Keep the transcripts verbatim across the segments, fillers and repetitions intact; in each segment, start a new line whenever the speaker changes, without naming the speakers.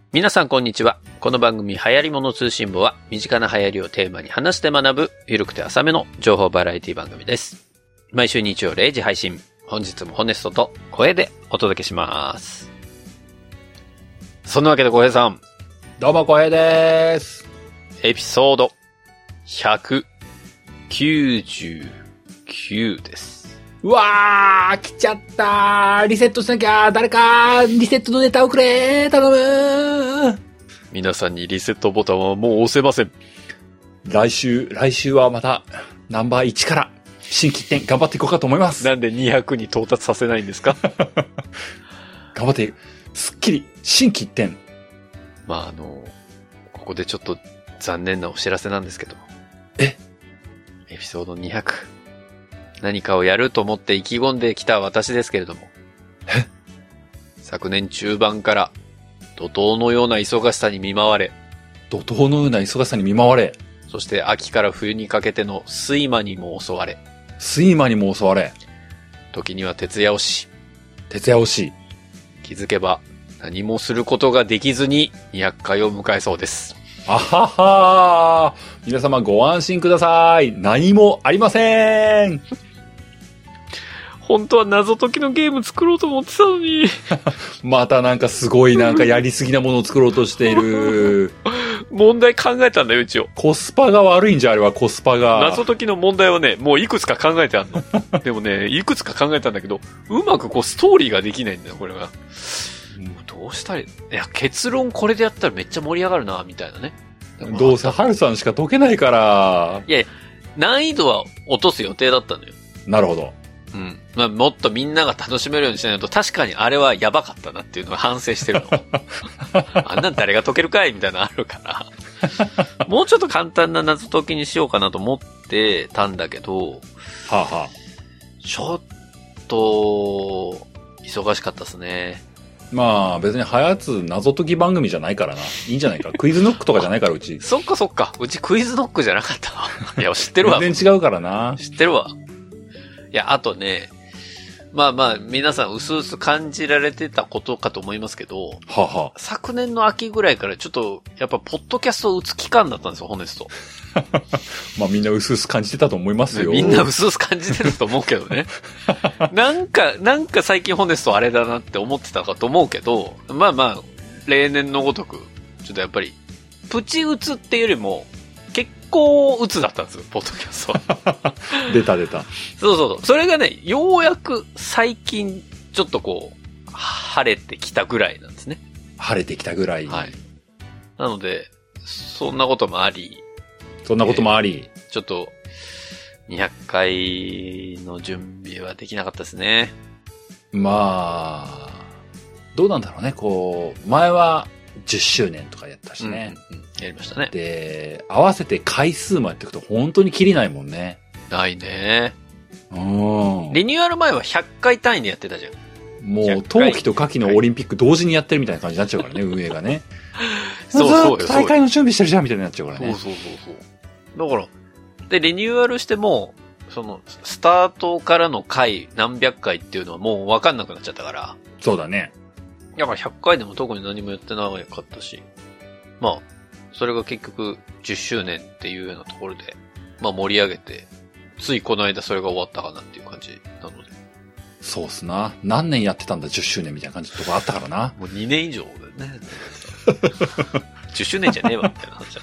皆さんこんにちは。この番組流行り物通信簿は身近な流行りをテーマに話して学ぶ緩くて浅めの情報バラエティ番組です。毎週日曜れいじ配信。本日もホネストと声でお届けします。そんなわけで小平さん。
どうも小平でーす。
エピソードひゃくきゅうじゅうきゅうです。
うわー、来ちゃったー。リセットしなきゃ。誰かリセットのネタをくれー。頼むー。
皆さんにリセットボタンはもう押せません。
来週、来週はまたナンバーいちから新規一点頑張っていこうかと思います。
なんでにひゃくに到達させないんですか？
頑張って、すっきり新規一点。
まああの、ここでちょっと残念なお知らせなんですけども。
え？
エピソードにひゃく。何かをやると思って意気込んできた私ですけれども。
え？
昨年中盤から怒涛のような忙しさに見舞われ。
怒涛のような忙しさに見舞われ。
そして秋から冬にかけての睡魔にも襲われ。
睡魔にも襲われ。時
には徹夜をし。
徹夜をし。
気づけば何もすることができずににひゃっかいを迎えそうです。
あははー。皆様ご安心ください。何もありません。
本当は謎解きのゲーム作ろうと思ってたのに。
またなんかすごいなんかやりすぎなものを作ろうとしている。
問題考えたんだよ、一応。
コスパが悪いんじゃ、あれはコスパが。
謎解きの問題はね、もういくつか考えてあるの。でもね、いくつか考えたんだけど、うまくこうストーリーができないんだよ、これが。どうしたらいい？いや、結論これでやったらめっちゃ盛り上がるな、みたいなね。
どうせハルさんしか解けないから。
いや、難易度は落とす予定だったのよ。
なるほど。
うん。まあ、もっとみんなが楽しめるようにしないと、確かにあれはやばかったなっていうのを反省してるの。あんなん誰が解けるかいみたいなのあるから。もうちょっと簡単な謎解きにしようかなと思ってたんだけど、
はあはあ、
ちょっと、忙しかったですね。
まあ別にはやつ謎解き番組じゃないからな。いいんじゃないか。クイズノックとかじゃないからうち。
そっかそっか。うちクイズノックじゃなかったわ。いや、知ってるわ。
全然違うからな。
知ってるわ。いや、あとね、まあまあ、皆さん薄々感じられてたことかと思いますけど、
はは
昨年の秋ぐらいからちょっと、やっぱ、ポッドキャストを打つ期間だったんですよ、ホネスト。
まあみんな薄々感じてたと思いますよ。
みんな薄々感じてると思うけどね。なんか、なんか最近ホネストあれだなって思ってたかと思うけど、まあまあ、例年のごとく、ちょっとやっぱり、プチ打つっていうよりも、結構打つだったんですよ、ポッドキャストは。
出た出た。
そうそう。それがね、ようやく最近、ちょっとこう、晴れてきたぐらいなんですね。
晴れてきたぐらい。
はい。なので、そんなこともあり。
そんなこともあり。
えー、ちょっと、にひゃっかいの準備はできなかったですね。
まあ、どうなんだろうね。こう、前はじゅっしゅうねんとかやったしね。
うんうんうん、やりましたね。
で、合わせて回数もやっていくと本当にキリないもんね。
ないね。
うん。
リニューアル前はひゃっかい単位でやってたじゃん。
もう、冬季と夏季のオリンピック同時にやってるみたいな感じになっちゃうからね、運営がね。
そうそうよ。
ずっと大会の準備してるじゃんみたいになっちゃうからね。
そうそうそうそう。だから、で、リニューアルしても、その、スタートからの回、何百回っていうのはもう分かんなくなっちゃったから。
そうだね。
だからひゃっかいでも特に何もやってなかったし。まあ、それが結局じゅっしゅうねんっていうようなところで、まあ盛り上げて、ついこの間それが終わったかなっていう感じなので。
そうっすな。何年やってたんだじゅっしゅうねんみたいな感じのとこあったからな。
もうにねん以上だよね。じゅっしゅうねんじゃねえわみたいな話だった。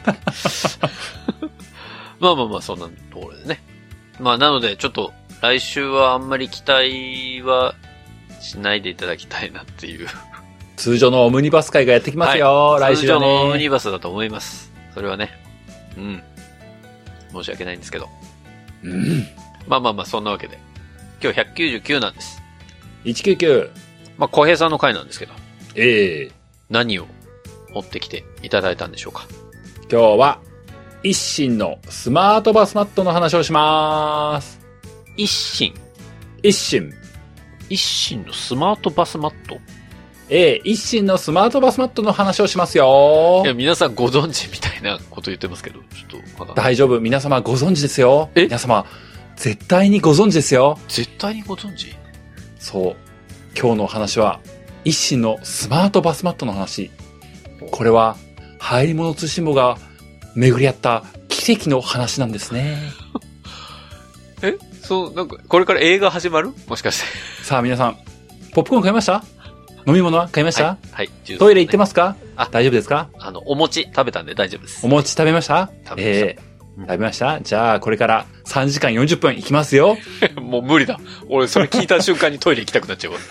まあまあまあそんなところでね。まあなのでちょっと来週はあんまり期待はしないでいただきたいなっていう。
通常のオムニバス会がやってきますよ、はい、来週はね。
通常のオムニバスだと思います。それはね。うん。申し訳ないんですけど。
うん。
まあまあまあそんなわけで。今日ひゃくきゅうじゅうきゅうなんです。
ひゃくきゅうじゅうきゅう。
まあ小平さんの回なんですけど。
ええー。
何を持ってきていただいたんでしょうか。
今日は、一心のスマートバスマットの話をします。
一心
一心。
一心のスマートバスマット？
ええ、一心のスマートバスマットの話をしますよ。
いや、皆さんご存知みたいなこと言ってますけど、ちょっとまだ。
大丈夫。皆様ご存知ですよ。
え？
皆様、絶対にご存知ですよ。
絶対にご存知？
そう。今日のお話は、一心のスマートバスマットの話。 これは、入り物通信簿が巡り合った奇跡の話なんですね。
えそう、なんか、これから映画始まるもしかして。
さあ皆さん、ポップコーン買いました？飲み物は買いました？
はい。はいね、
トイレ行ってますか？
あ、
大丈夫ですか？
あの、お餅食べたんで大丈夫です。
お餅食べました？
食べました。
えー、食べました？じゃあ、これからさんじかんよんじゅっぷん行きますよ。
もう無理だ。俺、それ聞いた瞬間にトイレ行きたくなっちゃうわ。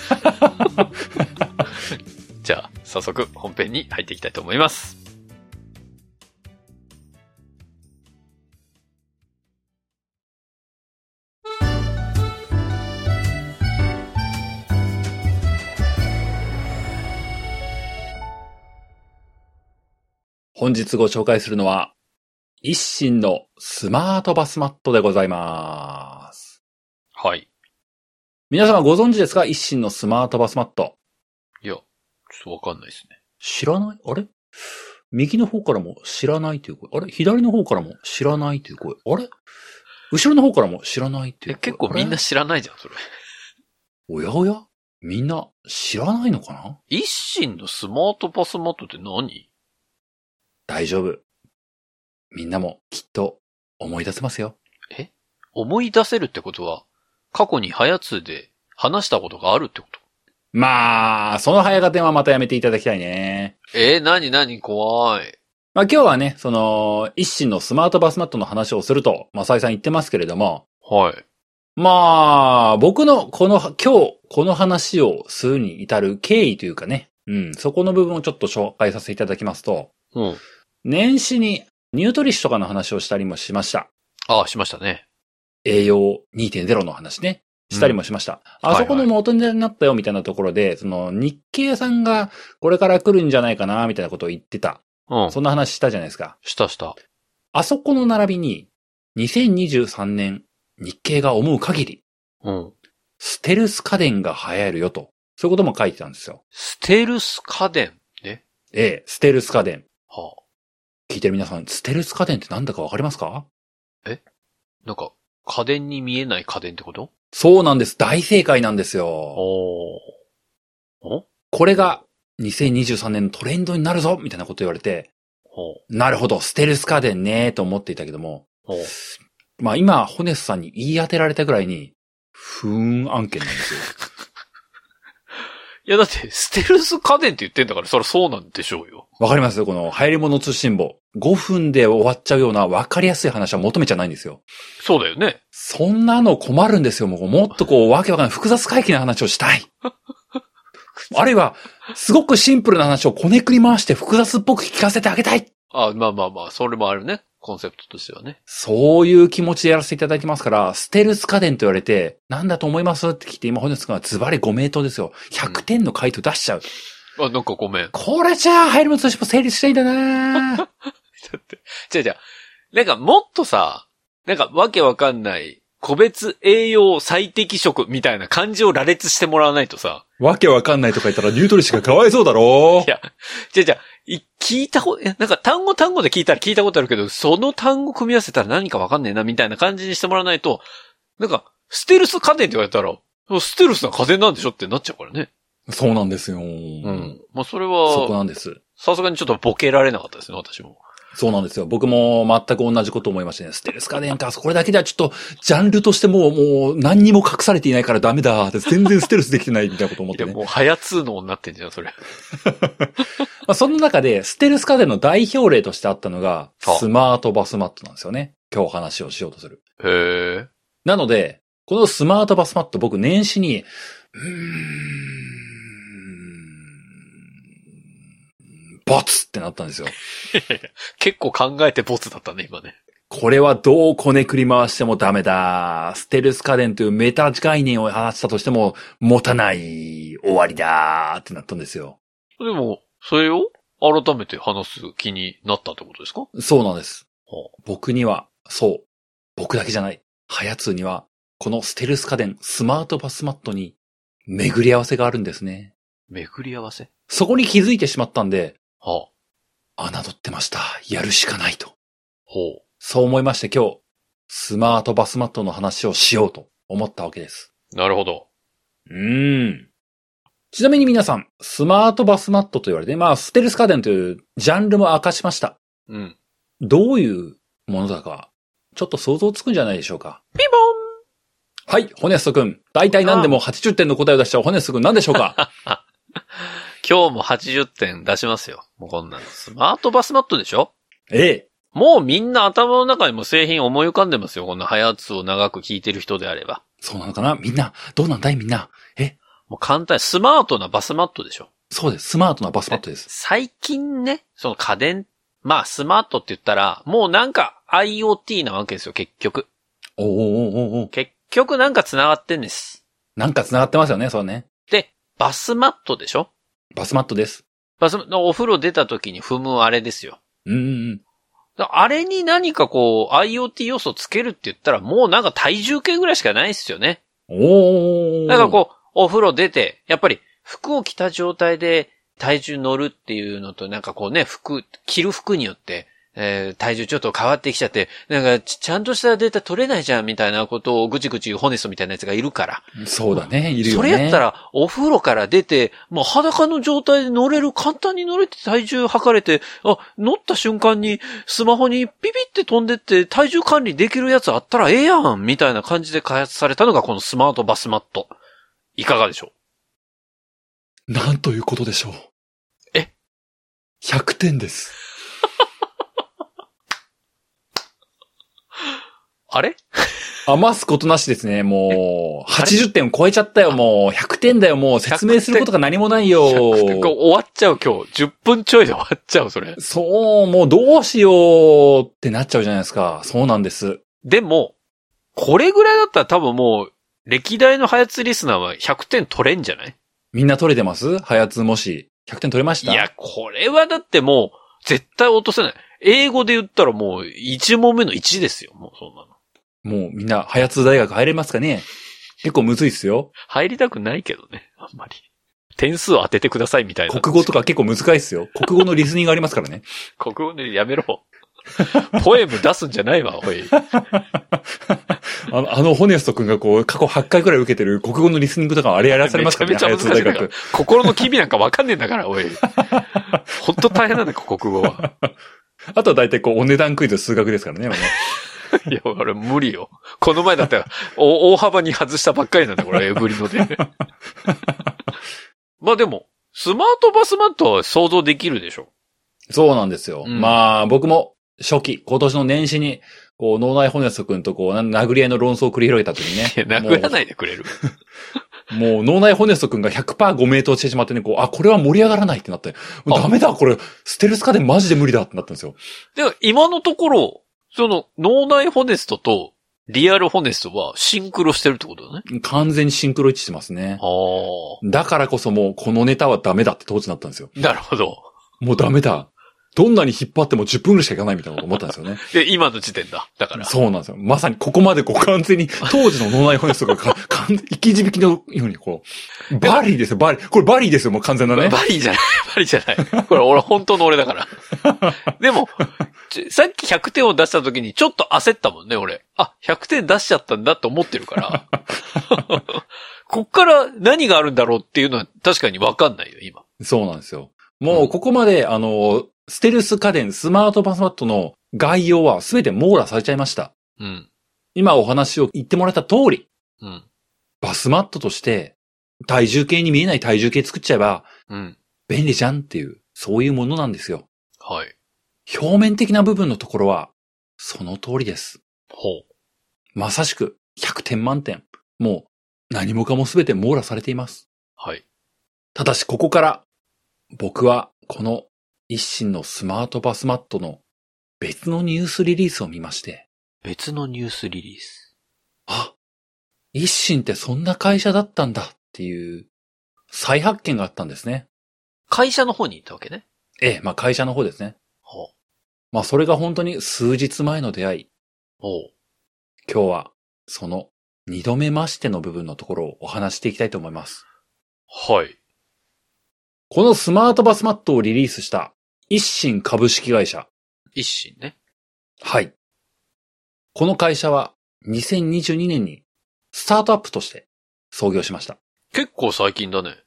じゃあ、早速本編に入っていきたいと思います。
本日ご紹介するのは、一心のスマートバスマットでございます。
はい。
皆様ご存知ですか？一心のスマートバスマット。
いや、ちょっとわかんないですね。
知らない？あれ？右の方からも知らないという声。あれ？左の方からも知らないという声。あれ？後ろの方からも知らないという声。
え、結構みんな知らないじゃん、それ。
おやおや？みんな知らないのかな？
一心のスマートバスマットって何？
大丈夫。みんなもきっと思い出せますよ。
え？思い出せるってことは、過去にハヤツーで話したことがあるってこと？
まあ、その早合点はまたやめていただきたいね。
えー、なになに怖い。
まあ今日はね、その、一心のスマートバスマットの話をすると、まあサイさん言ってますけれども。
はい。
まあ、僕のこの、今日この話をするに至る経緯というかね。うん、そこの部分をちょっと紹介させていただきますと。
うん。
年始にニュートリッシュとかの話をしたりもしました。
ああ、しましたね。
栄養 にてんゼロ の話ね。したりもしました。うん、あそこの元ネタになったよみたいなところで、はいはい、その日経さんがこれから来るんじゃないかなみたいなことを言ってた。うん。そんな話したじゃないですか。
したした。
あそこの並びに、にせんにじゅうさんねん日経が思う限り、
うん。
ステルス家電が流行るよと。そういうことも書いてたんですよ。
ステルス家電ね。
ええ、ステルス家電。
はあ。
聞いてる皆さん、ステルス家電ってなんだかわかりますか？
え？なんか、家電に見えない家電ってこと？
そうなんです。大正解なんですよ。
おー。お？
これがにせんにじゅうさんねんのトレンドになるぞみたいなこと言われて、
ほう。
なるほど、ステルス家電ねーと思っていたけども、
ほう。
まあ今、ホネスさんに言い当てられたぐらいに、ふーん案件なんですよ。
いやだって、ステルス家電って言ってんだから、そりゃそうなんでしょうよ。
わかりますよ、この流行り物通信簿。ごふんで終わっちゃうような分かりやすい話は求めちゃないんですよ。
そうだよね。
そんなの困るんですよ。もうもっとこう、わけわかんない複雑回帰な話をしたい。あるいは、すごくシンプルな話をこねくり回して複雑っぽく聞かせてあげたい。
あ、まあまあまあ、それもあるね。コンセプトとしてはね。
そういう気持ちでやらせていただきますから、ステルス家電と言われて、なんだと思いますって聞いて、今、ホネス君はズバリご名答ですよ。ひゃくてんの回答出しちゃう。
うん、あ、なんかごめん。
これじゃあ、入り物としても成立したいんだなだ
って、じゃあじゃあ、なんかもっとさ、なんかわけわかんない、個別栄養最適食みたいな漢字を羅列してもらわないとさ。
わけわかんないとか言ったらニュートリッシュがかわいそうだろ
いや、じゃあじゃあ、聞いたこと、なんか単語単語で聞いたら聞いたことあるけど、その単語組み合わせたら何かわかんねえなみたいな感じにしてもらわないと、なんか、ステルス家電って言われたら、ステルスな家電なんでしょってなっちゃうからね。
そうなんですよ。う
ん。まあそれは、
そこなんです。
さすがにちょっとボケられなかったですね、私も。
そうなんですよ。僕も全く同じこと思いましたね。ステルス家電か。これだけではちょっと、ジャンルとしてもう、もう、何にも隠されていないからダメだ。全然ステルスできてないみたいなこと思ってね。
いや、もう、ハヤツーのになってんじゃん、それ。
まあその中で、ステルス家電の代表例としてあったのが、スマートバスマットなんですよね。今日話をしようとする。
へー。
なので、このスマートバスマット僕年始に、うーん、ボツってなったんですよ。
結構考えてボツだったね、今ね。
これはどうこねくり回してもダメだ。ステルス家電というメタ概念を話したとしても持たない。終わりだってなったんですよ。
でも、それを改めて話す気になったってことですか？
そうなんです。
はあ、
僕には、そう。僕だけじゃない。ハヤツーには、このステルス家電、スマートバスマットに巡り合わせがあるんですね。
巡り合わせ？
そこに気づいてしまったんで、
は
あ、侮ってました。やるしかないと。
ほう。
そう思いまして今日、スマートバスマットの話をしようと思ったわけです。
なるほど。
うーん。 ちなみに皆さん、スマートバスマットと言われて、まあ、ステルス家電というジャンルも明かしました。
うん。
どういうものだか、ちょっと想像つくんじゃないでしょうか。
ピンポン。
はい、ホネスト君。大体何でもはちじゅってんの答えを出しちゃうホネスト君何でしょうか。
今日もはちじゅってん出しますよ。もうこんなの。スマートバスマットでしょ？
ええ。
もうみんな頭の中にも製品思い浮かんでますよ。このハヤツを長く聞いてる人であれば。
そうなのかな？みんな、どうなんだいみんな。え？
もう簡単。スマートなバスマットでしょ？
そうです。スマートなバスマットです。
最近ね、その家電、まあスマートって言ったら、もうなんか IoT なわけですよ、結局。
おーおーおーおー。
結局なんか繋がってんです。
なんか繋がってますよね、そうね。
で、バスマットでしょ？
バスマットです。
バス、お風呂出た時に踏むあれですよ。
うんうんうん。
あれに何かこう IoT 要素つけるって言ったらもうなんか体重計ぐらいしかないですよね。
おー。
なんかこう、お風呂出て、やっぱり服を着た状態で体重乗るっていうのとなんかこうね、服、着る服によって、えー、体重ちょっと変わってきちゃって、なんかち、ちゃんとしたデータ取れないじゃんみたいなことをぐちぐち言うホネストみたいなやつがいるから。
そうだね、いるよね。
それやったら、お風呂から出て、もう裸の状態で乗れる、簡単に乗れて体重測れて、あ、乗った瞬間にスマホにピピって飛んでって体重管理できるやつあったらええやんみたいな感じで開発されたのがこのスマートバスマット。いかがでしょ
う？なんということでしょう。
え？
ひゃくてんです。
あれ？
余すことなしですね。もう、はちじゅってんを超えちゃったよ。もう、ひゃくてんだよ。もう、説明することが何もないよ。
ひゃくてん終わっちゃう今日。じゅっぷんちょいで終わっちゃう、それ。
そう、もうどうしようってなっちゃうじゃないですか。そうなんです。
でも、これぐらいだったら多分もう、歴代のハヤツリスナーはひゃくてん取れんじゃない？
みんな取れてます？ハヤツもし、ひゃくてん取れました？
いや、これはだってもう、絶対落とせない。英語で言ったらもう、いち問目のいちですよ。もうそんなの。
もうみんな、ハヤツ大学入れますかね？結構むずいっすよ。
入りたくないけどね、あんまり。点数を当ててくださいみたいな。
国語とか結構難しいっすよ。国語のリスニングありますからね。
国語でやめろ。ポエム出すんじゃないわ、おい。
あの、あのホネスト君がこう、過去はちかいくらい受けてる国語のリスニングとかあれやらされますからね。
めちゃめちゃ難しいから。心の機微なんかわかんねえんだから、おい。ほんと大変なんだよ、国語は。
あとは大体こう、お値段クイズ数学ですからね、今ね。
いや、俺無理よ。この前だったら、大幅に外したばっかりなんだ、これ、エブリノで。まあでも、スマートバスマットは想像できるでしょ。
そうなんですよ。
うん、
まあ、僕も初期、今年の年始に、こう、脳内ホネスト君とこう、殴り合いの論争を繰り広げた時にね。
いや、殴らないでくれる。
もう脳内ホネスト君が ひゃくパーセント ご名答してしまってね、こう、あ、これは盛り上がらないってなって、ダメだ、これ、ステルス家電マジで無理だってなったんですよ。
でも、今のところ、その、脳内ホネストとリアルホネストはシンクロしてるってことだね。
完全にシンクロ一致してますね。だからこそもうこのネタはダメだって当時なったんですよ。
なるほど。
もうダメだ。どんなに引っ張ってもじゅっぷんぐらいしかいかないみたいなこと思ったんですよね。
で、今の時点だ。だから。
そうなんですよ。まさにここまでこう完全に、当時の脳内ホネストがか完全に生き字引きのようにこう、バリーですよ、バリー。これバリーですよ、もう完全なね。
バリーじゃない、バリーじゃない。これ俺本当の俺だから。でも、さっきひゃくてんを出した時にちょっと焦ったもんね、俺。あ、ひゃくてん出しちゃったんだって思ってるから。こっから何があるんだろうっていうのは確かにわかんないよ、今。
そうなんですよ。もうここまで、うん、あの、ステルス家電、スマートバスマットの概要はすべて網羅されちゃいました。
うん。
今お話を言ってもらった通り。
うん。
バスマットとして体重計に見えない体重計作っちゃえば、
うん。便
利じゃんっていう、そういうものなんですよ。
はい。
表面的な部分のところは、その通りです。
ほう。
まさしくひゃくてん満点。もう何もかもすべて網羅されています。
はい。
ただしここから僕はこの一心のスマートバスマットの別のニュースリリースを見まして。
別のニュースリリース。
あ、一心ってそんな会社だったんだっていう再発見があったんですね。
会社の方に行ったわけね。
ええ、まあ会社の方ですね。
ほう。
まあそれが本当に数日前の出会い。
ほう。
今日はその二度目ましての部分のところをお話していきたいと思います。
はい。
このスマートバスマットをリリースした一心株式会社。
一心ね。
はい。この会社はにせんにじゅうにねんにスタートアップとして創業しました。
結構最近だね。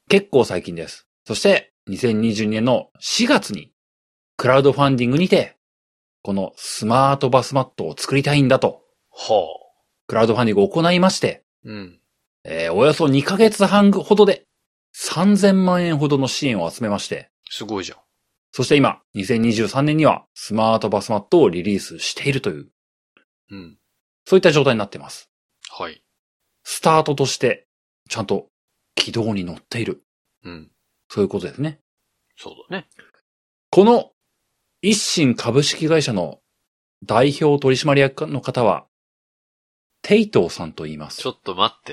結構最近です。そして、にせんにじゅうにねんのしがつに、クラウドファンディングにて、このスマートバスマットを作りたいんだと。
はあ。
クラウドファンディングを行いまして、
うん。
えー、およそにかげつはんほどで、さんぜんまんえんほどの支援を集めまして。
すごいじゃん。
そして今、にせんにじゅうさんねんにはスマートバスマットをリリースしているという。
うん。
そういった状態になっています。
はい。
スタートとして、ちゃんと軌道に乗っている。
うん。
そういうことですね。
そうだね。
この、一新株式会社の代表取締役の方は、テイトーさんと言います。
ちょっと待って。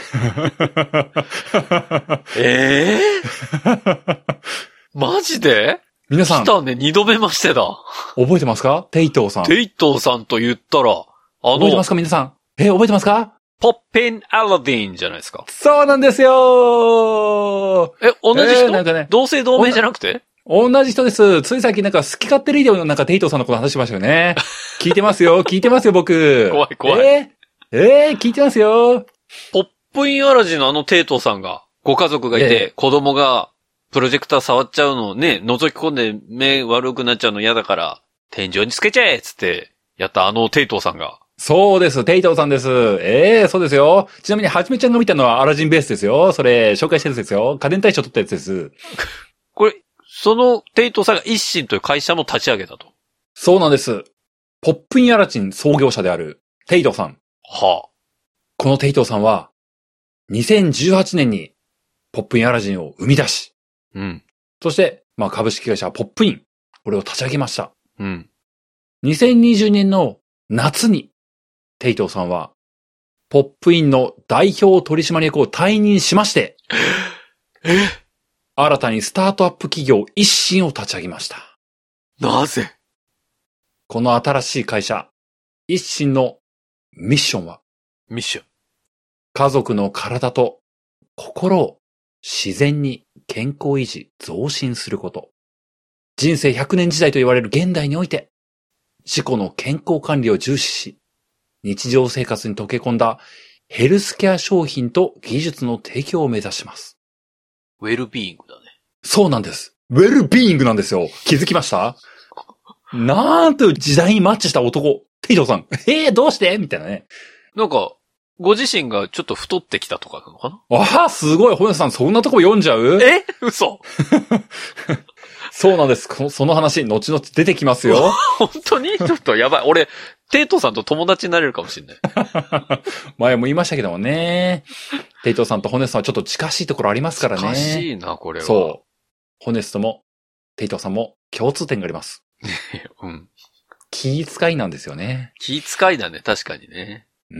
ええー、マジで
皆さん。
来たね、二度目ましてだ。
覚えてますかテイトーさん。
テイトーさんと言ったら、あの。
覚えてますか皆さん。え、覚えてますか
ポッピン・アラディンじゃないですか。
そうなんですよ
ーえ、同じ人、えー、
なんかね、
同姓同名じゃなくて
同じ人です。つい最近なんか好き勝手レイディオのなんかテイトーさんのこと話しましたよね。聞いてますよ。聞いてますよ、僕。
怖い怖い。
えー、えー、聞いてますよ。
ポップインアラジンのあのテイトーさんが、ご家族がいて、えー、子供がプロジェクター触っちゃうのをね、覗き込んで目悪くなっちゃうの嫌だから、天井につけちゃえっつって、やったあのテイトーさんが。
そうです。テイトーさんです。ええー、そうですよ。ちなみに、はじめちゃんが見たのはアラジンベースですよ。それ、紹介してるやつですよ。家電大賞取ったやつです。
これ、そのテイトーさんが一新という会社も立ち上げたと。
そうなんです。ポップインアラジン創業者であるテイトーさん。
はあ。
このテイトーさんは、にせんじゅうはちねんにポップインアラジンを生み出し、
うん。
そして、まあ株式会社ポップイン、これを立ち上げました。
うん。
にせんにじゅうねんの夏に、テイトーさんは、ポップインの代表取締役を退任しまして、
え
新たにスタートアップ企業一新を立ち上げました。
なぜ
この新しい会社、一新のミッションは、
ミッション。
家族の体と心を自然に健康維持、増進すること。人生ひゃくねん時代と言われる現代において、自己の健康管理を重視し、日常生活に溶け込んだヘルスケア商品と技術の提供を目指します。
ウェルビーイングだね。
そうなんです。ウェルビーイングなんですよ。気づきました？なんという時代にマッチした男。テイトーさん。えー、どうしてみたいなね。
なんか、ご自身がちょっと太ってきたとかなのかな？
ああ、すごい。本屋さん、そんなとこ読んじゃう？
え？嘘
そうなんです。その話、後々出てきますよ。
本当に？ちょっとやばい。俺、テイトーさんと友達になれるかもしれない。
前も言いましたけどもね。テイトーさんとホネストはちょっと近しいところありますからね。
近しいな、これは。
そう。ホネストも、テイトーさんも共通点があります。
うん。
気遣いなんですよね。
気遣いだね、確かにね。
うん、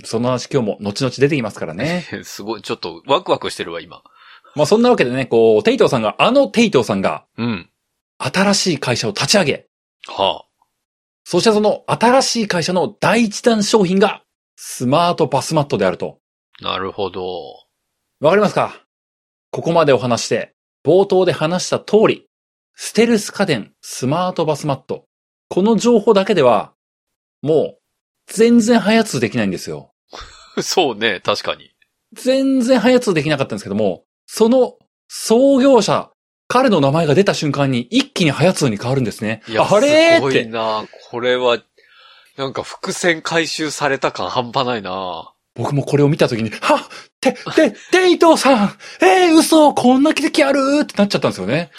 その話今日も後々出てきますからね。
すごい、ちょっとワクワクしてるわ、今。
まあそんなわけでね、こう、テイトーさんが、あのテイトーさんが、
うん。
新しい会社を立ち上げ。
はあ。
そしてその新しい会社の第一弾商品が、スマートバスマットであると。
なるほど。
わかりますか？ここまでお話して、冒頭で話した通り、ステルス家電、スマートバスマット。この情報だけでは、もう、全然早通できないんですよ。
そうね、確かに。
全然早通できなかったんですけども、その創業者、彼の名前が出た瞬間に一気に早通に変わるんですね。
いや、
あれ
すごいな。これは、なんか伏線回収された感半端ないな。
僕もこれを見たときに、はって、て、テイトーさんえー、嘘こんな奇跡あるってなっちゃったんですよね。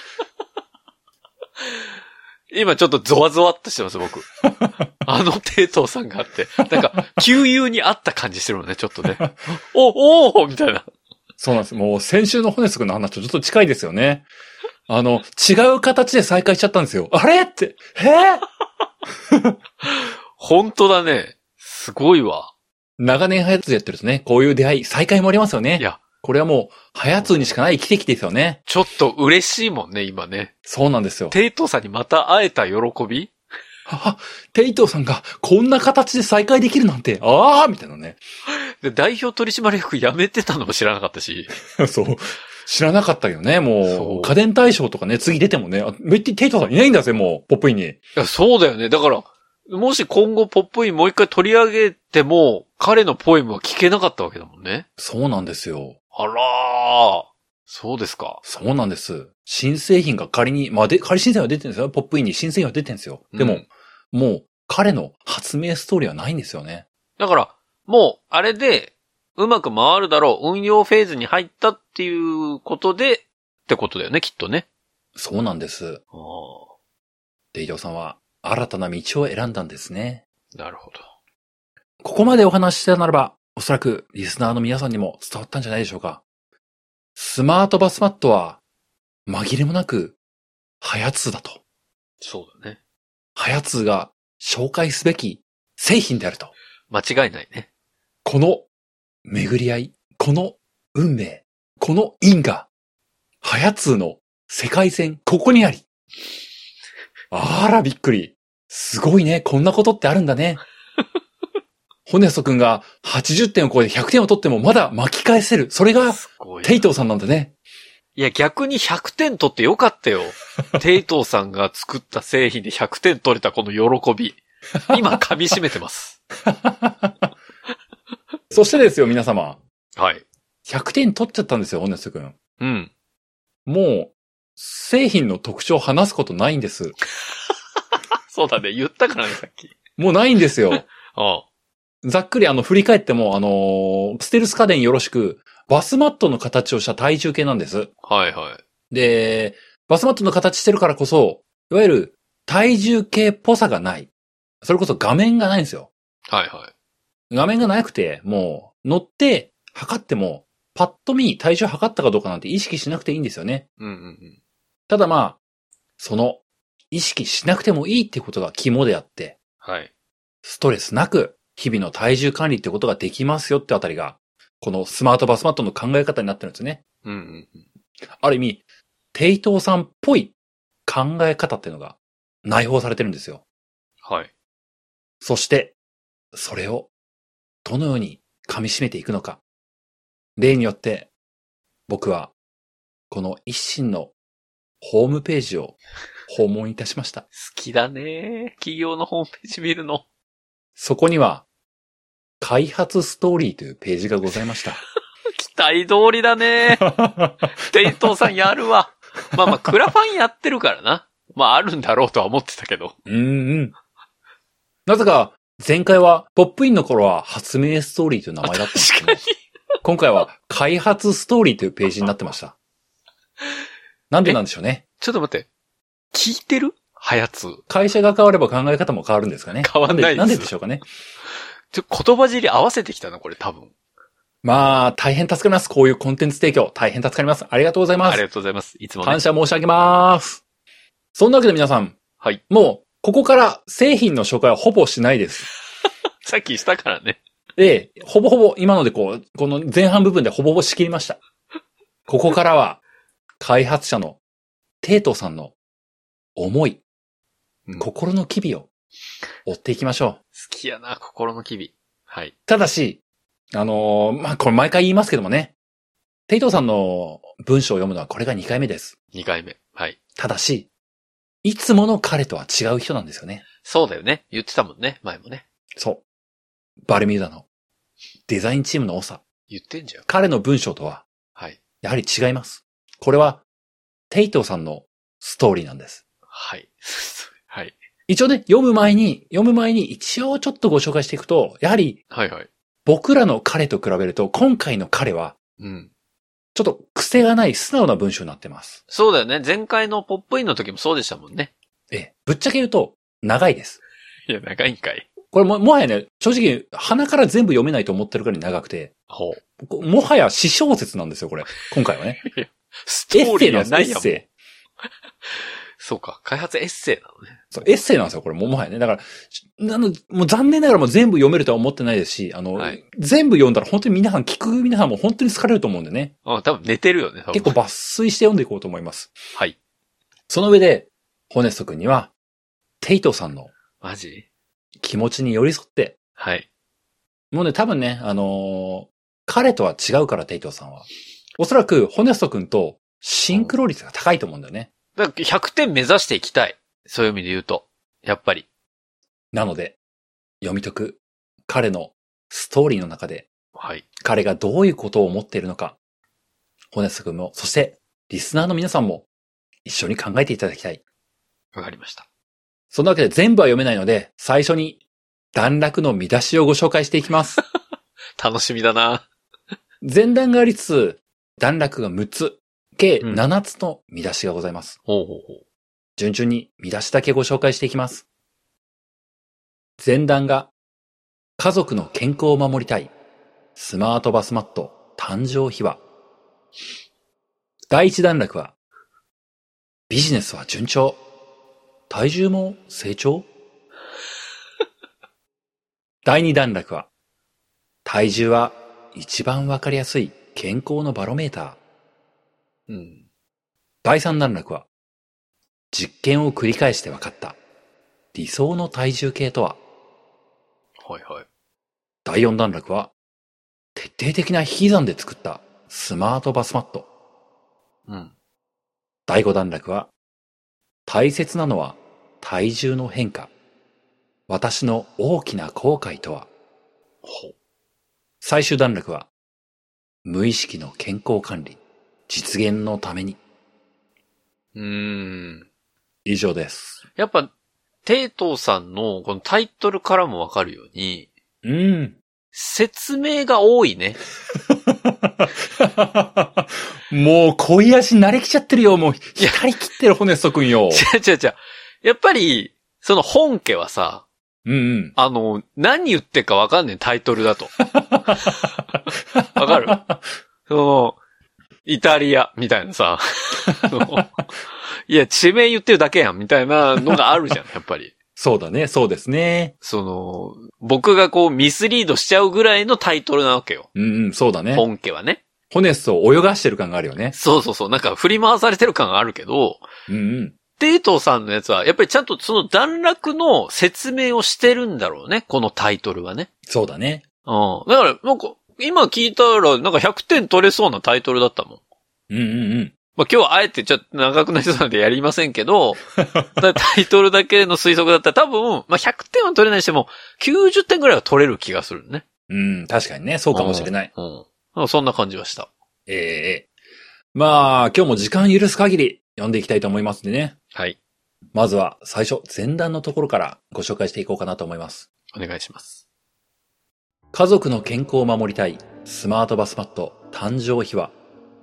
今ちょっとゾワゾワっとしてます、僕。あのテイトーさんがあって。なんか、旧友にあった感じしてるもんね、ちょっとね。お、おーみたいな。
そうなんです。もう先週のホネス君の話とちょっと近いですよね。あの、違う形で再会しちゃったんですよ。あれって、えー、
本当だね。すごいわ。
長年早通やってるとね、こういう出会い、再会もありますよね。
いや。
これはもう、早通にしかない奇跡ですよね。
ちょっと嬉しいもんね、今ね。
そうなんですよ。
テイトーさんにまた会えた喜び？
はテイトーさんがこんな形で再会できるなんて、あーみたいなね。
で、代表取締役辞めてたのも知らなかったし。
そう。知らなかったよね、もう。家電大賞とかね、次出てもね、めっちゃテイトーさんいないんだぜ、もう、ポップインに。い
や、そうだよね。だから、もし今後ポップインもう一回取り上げても、彼のポエムは聞けなかったわけだもんね。
そうなんですよ。
あらー。 そうですか。
そうなんです。新製品が仮に、まあ、で、仮新製品は出てるんですよ。ポップインに新製品は出てるんですよ。でも、うん、もう、彼の発明ストーリーはないんですよね。
だから、もう、あれで、うまく回るだろう、運用フェーズに入ったっていうことで、ってことだよね、きっとね。
そうなんです。デイドさんは、新たな道を選んだんですね。
なるほど。
ここまでお話ししたならば、おそらくリスナーの皆さんにも伝わったんじゃないでしょうか。スマートバスマットは、紛れもなく、ハヤツーだと。
そうだね。
ハヤツーが紹介すべき製品であると。
間違いないね。
この巡り合い、この運命、この因果、ハヤツーの世界線、ここにあり。あら、びっくり。すごいね。こんなことってあるんだね。ホネスト君がはちじゅってんを超えてひゃくてんを取ってもまだ巻き返せる。それが、テイトーさんなんだね。
いや、逆にひゃくてん取ってよかったよ。テイトーさんが作った製品でひゃくてん取れたこの喜び。今噛み締めてます。
そしてですよ、皆様。
はい。
ひゃくてん取っちゃったんですよ、ホネスト君。
うん。
もう、製品の特徴を話すことないんです。
そうだね、言ったからね、さっき。
もうないんですよ。
ああ。
ざっくりあの、振り返っても、あのー、ステルス家電よろしく、バスマットの形をした体重計なんです。
はいはい。
で、バスマットの形してるからこそ、いわゆる体重計っぽさがない。それこそ画面がないんですよ。
はいはい。
画面がなくて、もう、乗って、測っても、パッと見体重測ったかどうかなんて意識しなくていいんですよね。
うんうんうん。
ただまあ、その、意識しなくてもいいってことが肝であって、
はい。
ストレスなく、日々の体重管理ってことができますよってあたりが、このスマートバスマットの考え方になってるんですね。
うんうんうん。
ある意味、テイトーさんっぽい考え方っていうのが内包されてるんですよ。
はい。
そして、それをどのように噛み締めていくのか。例によって、僕は、この一心のホームページを訪問いたしました。好
きだね。企業のホームページ見るの。
そこには、開発ストーリーというページがございました。
期待通りだね。テイトーさんやるわ。まあまあ、クラファンやってるからな。まあ、あるんだろうとは思ってたけど。
うんうん。なぜか、前回は、ポップインの頃は発明ストーリーという名前だったんですけど、今回は開発ストーリーというページになってました。なんでなんでしょうね。
ちょっと待って。聞いてる？はやつ。
会社が変われば考え方も変わるんですかね。
変わんないです。
なんででしょうかね。
ちょ、言葉尻合わせてきたな、これ多分。
まあ、大変助かります。こういうコンテンツ提供。大変助かります。ありがとうございます。
ありがとうございます。いつもね。
感謝申し上げます。そんなわけで皆さん。
はい。
もう、ここから製品の紹介はほぼしないです。
さっきしたからね。
で、ほぼほぼ今のでこう、この前半部分でほぼほぼ仕切りました。ここからは、開発者のテイトーさんの思い、うん、心の機微を追っていきましょう。好
きやな、心の機微。はい。
ただし、あのー、まあ、これ毎回言いますけどもね。テイトーさんの文章を読むのはこれがにかいめです。
にかいめ。はい。
ただし、いつもの彼とは違う人なんですよね。
そうだよね。言ってたもんね。前もね。
そう。バルミューダのデザインチームの長。
言ってんじゃん。
彼の文章とは、
はい。
やはり違います。これは、テイトーさんのストーリーなんです。
はい。はい。
一応ね、読む前に、読む前に一応ちょっとご紹介していくと、やはり、
はいはい。
僕らの彼と比べると、今回の彼は、
うん。
ちょっと癖がない素直な文章になってます。
そうだよね。前回のポップインの時もそうでしたもんね。
ええ、ぶっちゃけ言うと、長いです。
いや、長いんかい。
これも、もはやね、正直、鼻から全部読めないと思ってるくらい長くて。
ほ
う。もはや詩小説なんですよ、これ。今回はね。
ストーリーはないや
ん。エッセイ。
そうか。開発エッセイなのね。
そう、エッセイなんですよ、これも、もはやね。だから、あの、もう残念ながらもう全部読めるとは思ってないですし、あの、はい、全部読んだら本当に皆さん、聞く皆さんも本当に疲れると思うんでね。
あ、多分寝てるよね、
結構抜粋して読んでいこうと思います。
はい。
その上で、ホネスト君には、テイトーさんの、
マジ？
気持ちに寄り添って。
はい。
もうね、多分ね、あのー、彼とは違うから、テイトーさんは。おそらく、ホネスト君とシンクロ率が高いと思うんだよね。
だからひゃくてん目指していきたい。そういう意味で言うと。やっぱり。
なので、読み解く彼のストーリーの中で、
はい。
彼がどういうことを思っているのか、 ホネスト君も、そして、リスナーの皆さんも、一緒に考えていただきたい。
わかりました。
そんなわけで全部は読めないので、最初に、段落の見出しをご紹介していきます。
楽しみだな。
前段がありつつ、段落がむっつ、計ななつの見出しがございます。
うん、ほうほうほう。
順々に見出しだけご紹介していきます。前段が、家族の健康を守りたい、スマートバスマット誕生秘話。第一段落は、ビジネスは順調。体重も成長。第二段落は、体重は一番わかりやすい健康のバロメーター。
うん、
第三段落は、実験を繰り返して分かった。理想の体重計とは。
はいはい。
第四段落は、徹底的な引き算で作ったスマートバスマット。
うん。
第五段落は、大切なのは体重の変化。私の大きな後悔とは。
ほう。
最終段落は、無意識の健康管理、実現のために。
うーん。
以上です。
やっぱ、テイトーさんのこのタイトルからもわかるように、
うん。
説明が多いね。
もう恋足慣れきちゃってるよ。もう光り切ってるホネスト君よ。
違う違う違う。やっぱり、その本家はさ、
うんうん。
あの、何言ってるかわかんねえタイトルだと。わかる？その、イタリアみたいなさ。いや、地名言ってるだけやんみたいなのがあるじゃん、やっぱり。
そうだね、そうですね。
その、僕がこうミスリードしちゃうぐらいのタイトルなわけよ。
うんうん、そうだね。
本家はね。
ホネストを泳がしてる感があるよね。
そうそうそう。なんか振り回されてる感があるけど、
うんうん。
テイトーさんのやつは、やっぱりちゃんとその段落の説明をしてるんだろうね。このタイトルはね。
そうだね。
うん。だから、なんか、今聞いたら、なんかひゃくてん取れそうなタイトルだったもん。
うんうんうん。
まあ今日はあえてちょっと長くなりそうなのでやりませんけど、タイトルだけの推測だったら多分、まあひゃくてんは取れないにしても、きゅうじゅってんぐらいは取れる気がするね。
うん、確かにね、そうかもしれない。
うん。うん、そんな感じはした。
ええー、まあ、今日も時間許す限り読んでいきたいと思いますんでね。
はい。
まずは最初、前段のところからご紹介していこうかなと思います。
お願いします。
家族の健康を守りたいスマートバスマット誕生秘話。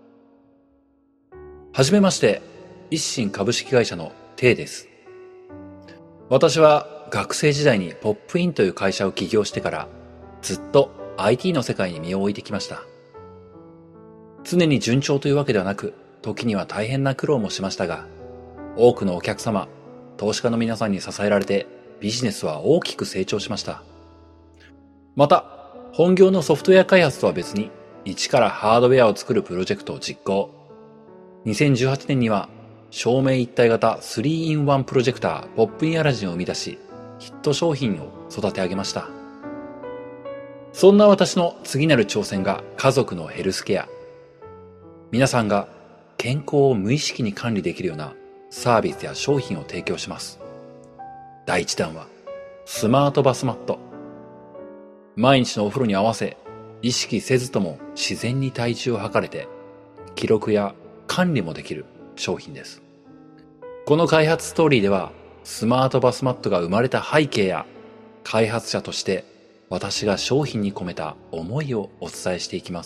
はじめまして、一心株式会社のテイです。私は学生時代にポップインという会社を起業してからずっと アイティー の世界に身を置いてきました。常に順調というわけではなく、時には大変な苦労もしましたが、多くのお客様、投資家の皆さんに支えられてビジネスは大きく成長しました。また、本業のソフトウェア開発とは別に、一からハードウェアを作るプロジェクトを実行。にせんじゅうはちねんには、照明一体型 スリーインワン プロジェクターポップインアラジンを生み出し、ヒット商品を育て上げました。そんな私の次なる挑戦が家族のヘルスケア。皆さんが健康を無意識に管理できるようなサービスや商品を提供します。だいいちだんは、スマートバスマット。毎日のお風呂に合わせ、意識せずとも自然に体重を測れて、記録や管理もできる商品です。この開発ストーリーでは、スマートバスマットが生まれた背景や、開発者として私が商品に込めた思いをお伝えしていきます。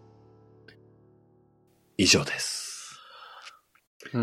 以上です。
うん。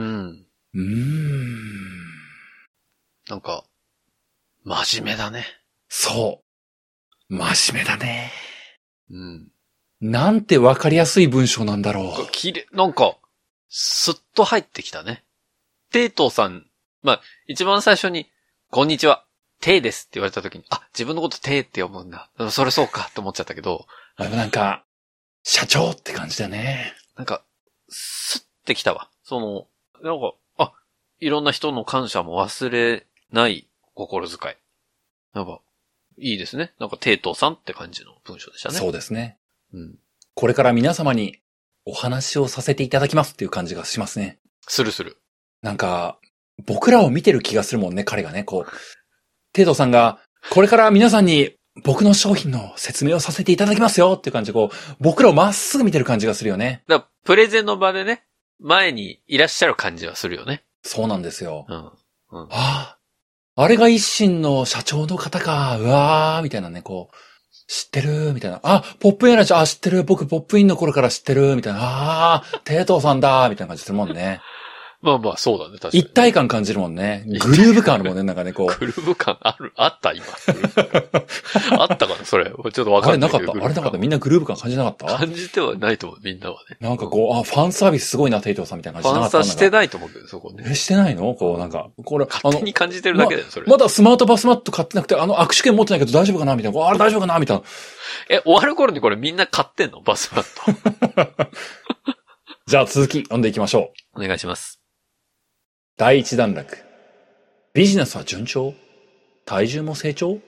うーん。
なんか、真面目だね。
そう。真面目だね。
うん。
なんてわかりやすい文章なんだろう。
きれ、なんか、スッと入ってきたね。テイトーさん、まあ、一番最初に、こんにちは、テイですって言われた時に、あ、自分のことテイって読むんだ。それそうかって思っちゃったけど。
あのなんか、社長って感じだね。
なんか、スッてきたわ。その、なんか、あ、いろんな人の感謝も忘れない心遣い。なんか、いいですね。なんか、テイトーさんって感じの文章でしたね。
そうですね。
うん。
これから皆様にお話をさせていただきますっていう感じがしますね。
するする。
なんか、僕らを見てる気がするもんね、彼がね、こう。テイトーさんが、これから皆さんに僕の商品の説明をさせていただきますよっていう感じで、こう、僕らをまっすぐ見てる感じがするよね。
だからプレゼンの場でね、前にいらっしゃる感じはするよね。
そうなんですよ。
うん。うん、
ああ、あれが一心の社長の方か、うわー、みたいなね、こう、知ってるみたいな。あ、ポップインエナジー、あ、知ってる僕、ポップインの頃から知ってるみたいな。あー、テイトーさんだみたいな感じするもんね。
まあまあ、そうだね、確かに。
一体感感じるもんね。グルーヴ感あるもんね、なんかね、こう。
グルーヴ感ある、あった今。あったかなそれ。ちょっとわかんない。
あれなかったあれなかったみんなグルーヴ感感じなかった
感じてはないと思う、みんなはね。
なんかこう、あ、ファンサービスすごいな、テイトーさんみたいな感じなかった。
ファンサーしてないと思うけど、そこね。
え、してないのこう、なんか、これ、
勝手に感じてるだけだよ、それ。
まだスマートバスマット買ってなくて、あの握手券持ってないけど大丈夫かなみたいな。あれ大丈夫かなみたいな。
え、終わる頃にこれみんな買ってんのバスマット。
じゃあ続き読んでいきましょ
う。お願いします。
第一段落。ビジネスは順調？体重も成長？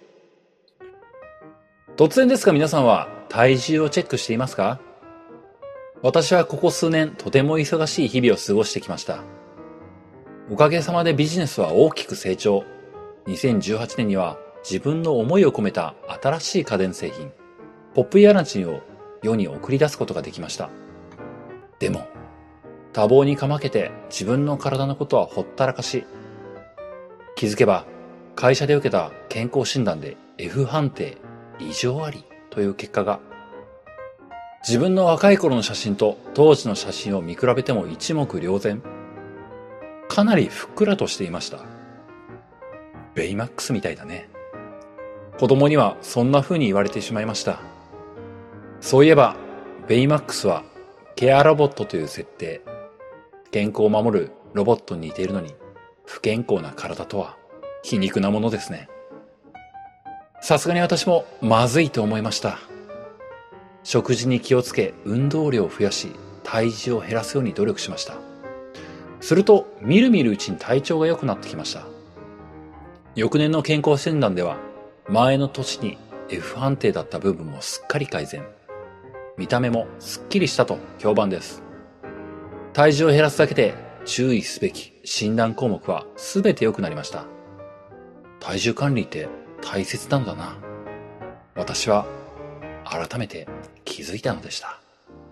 突然ですが皆さんは体重をチェックしていますか？私はここ数年とても忙しい日々を過ごしてきました。おかげさまでビジネスは大きく成長。にせんじゅうはちねんには自分の思いを込めた新しい家電製品、ポップイヤランチを世に送り出すことができました。でも、多忙にかまけて自分の体のことはほったらかし。気づけば会社で受けた健康診断で エフ 判定異常ありという結果が。自分の若い頃の写真と当時の写真を見比べても一目瞭然。かなりふっくらとしていました。ベイマックスみたいだね。子供にはそんな風に言われてしまいました。そういえばベイマックスはケアロボットという設定。健康を守るロボットに似ているのに不健康な体とは皮肉なものですね。さすがに私もまずいと思いました。食事に気をつけ運動量を増やし体重を減らすように努力しました。するとみるみるうちに体調が良くなってきました。翌年の健康診断では前の年に エフ 判定だった部分もすっかり改善。見た目もすっきりしたと評判です。体重を減らすだけで注意すべき診断項目はすべて良くなりました。体重管理って大切なのだな。私は改めて気づいたのでした。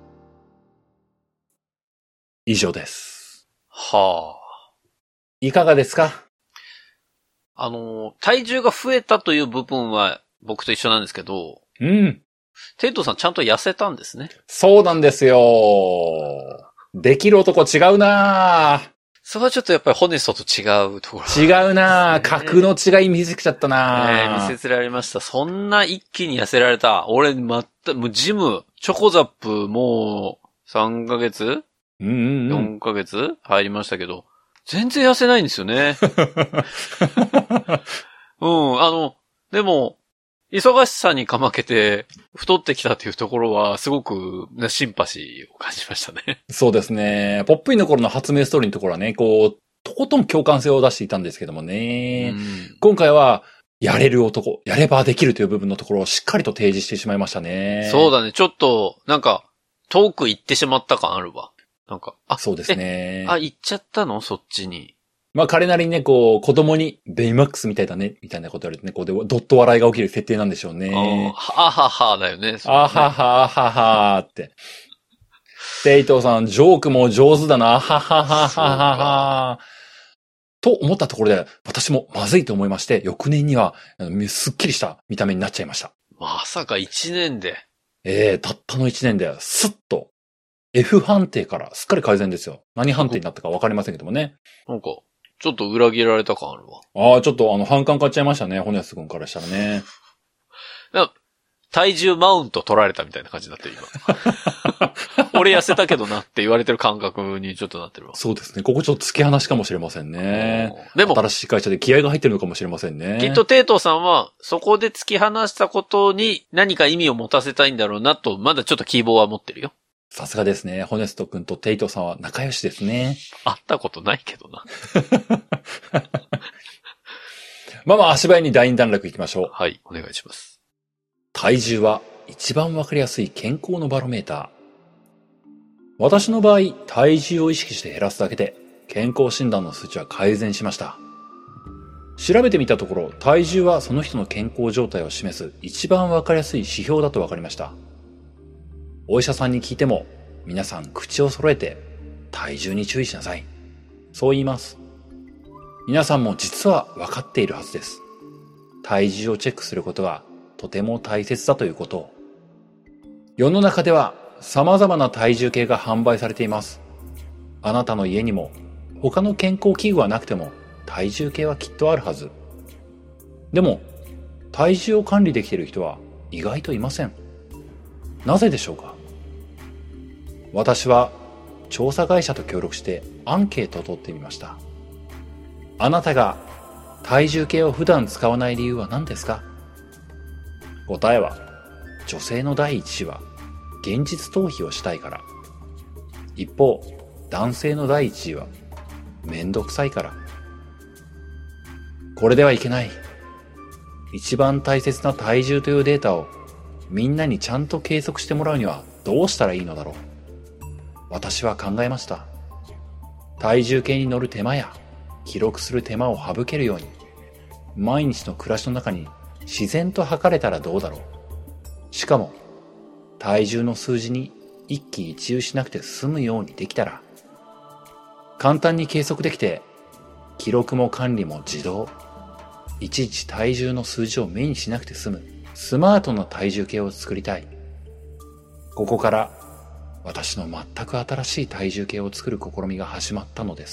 以上です。
はあ。
いかがですか？
あの、体重が増えたという部分は僕と一緒なんですけど、
うん。
テイトさんちゃんと痩せたんですね。
そうなんですよ。できる男違うなぁ。
それはちょっとやっぱりホネストと違うところ。
違うなぁ。格の違い見せつけちゃったなぁ。
ねえ、見せつられました。そんな一気に痩せられた。俺、まった、もうジム、チョコザップもうさんかげつ
うんうんうん。
よんかげつ入りましたけど、全然痩せないんですよね。うん、あの、でも、忙しさにかまけて太ってきたっていうところはすごくシンパシーを感じましたね。
そうですね。ポップインの頃の発明ストーリーのところはね、こう、とことん共感性を出していたんですけどもね。
うん、
今回は、やれる男、やればできるという部分のところをしっかりと提示してしまいましたね。
そうだね。ちょっと、なんか、遠く行ってしまった感あるわ。なんか、あ、
そうですね。
あ、行っちゃったのそっちに。
まあ彼なりにね、こう、子供にベイマックスみたいだね、みたいなこと言われてね、こうで、ドット笑いが起きる設定なんでしょうね。
あははだよね。
あははははって。テイトーさん、ジョークも上手だな、あははははは。と思ったところで、私もまずいと思いまして、翌年には、すっきりした見た目になっちゃいました。
まさか一年で。
ええー、たったの一年で、スッと、F 判定からすっかり改善ですよ。何判定になったかわかりませんけどもね。
なんか、ちょっと裏切られた感あるわ。
ああ、ちょっとあの、反感買っちゃいましたね、ホネス君からしたらね。
体重マウント取られたみたいな感じになってる、今。俺痩せたけどなって言われてる感覚にちょっとなってるわ。
そうですね。ここちょっと突き放しかもしれませんね。
でも、
新しい会社で気合が入ってるのかもしれませんね。
きっとテイトーさんは、そこで突き放したことに何か意味を持たせたいんだろうなと、まだちょっと希望は持ってるよ。
さすがですね。ホネスト君とテイトーさんは仲良しですね。
会ったことないけどな。
まあまあ、足早に第二段落行きましょう。
はい、お願いします。
体重は一番わかりやすい健康のバロメーター。私の場合、体重を意識して減らすだけで、健康診断の数値は改善しました。 調べてみたところ、体重はその人の健康状態を示す一番わかりやすい指標だとわかりました。お医者さんに聞いても、皆さん口を揃えて体重に注意しなさい。そう言います。皆さんも実はわかっているはずです。体重をチェックすることがとても大切だということを。世の中では様々な体重計が販売されています。あなたの家にも他の健康器具はなくても体重計はきっとあるはず。でも体重を管理できている人は意外といません。なぜでしょうか。私は調査会社と協力してアンケートを取ってみました。あなたが体重計を普段使わない理由は何ですか。答えは、女性の第一位は現実逃避をしたいから。一方、男性の第一位はめんどくさいから。これではいけない。一番大切な体重というデータをみんなにちゃんと計測してもらうにはどうしたらいいのだろう。私は考えました。体重計に乗る手間や記録する手間を省けるように、毎日の暮らしの中に自然と測れたらどうだろう。しかも、体重の数字に一喜一憂しなくて済むようにできたら、簡単に計測できて、記録も管理も自動、いちいち体重の数字を目にしなくて済むスマートな体重計を作りたい。ここから私の全く新しい体重計を作る試みが始まったのです。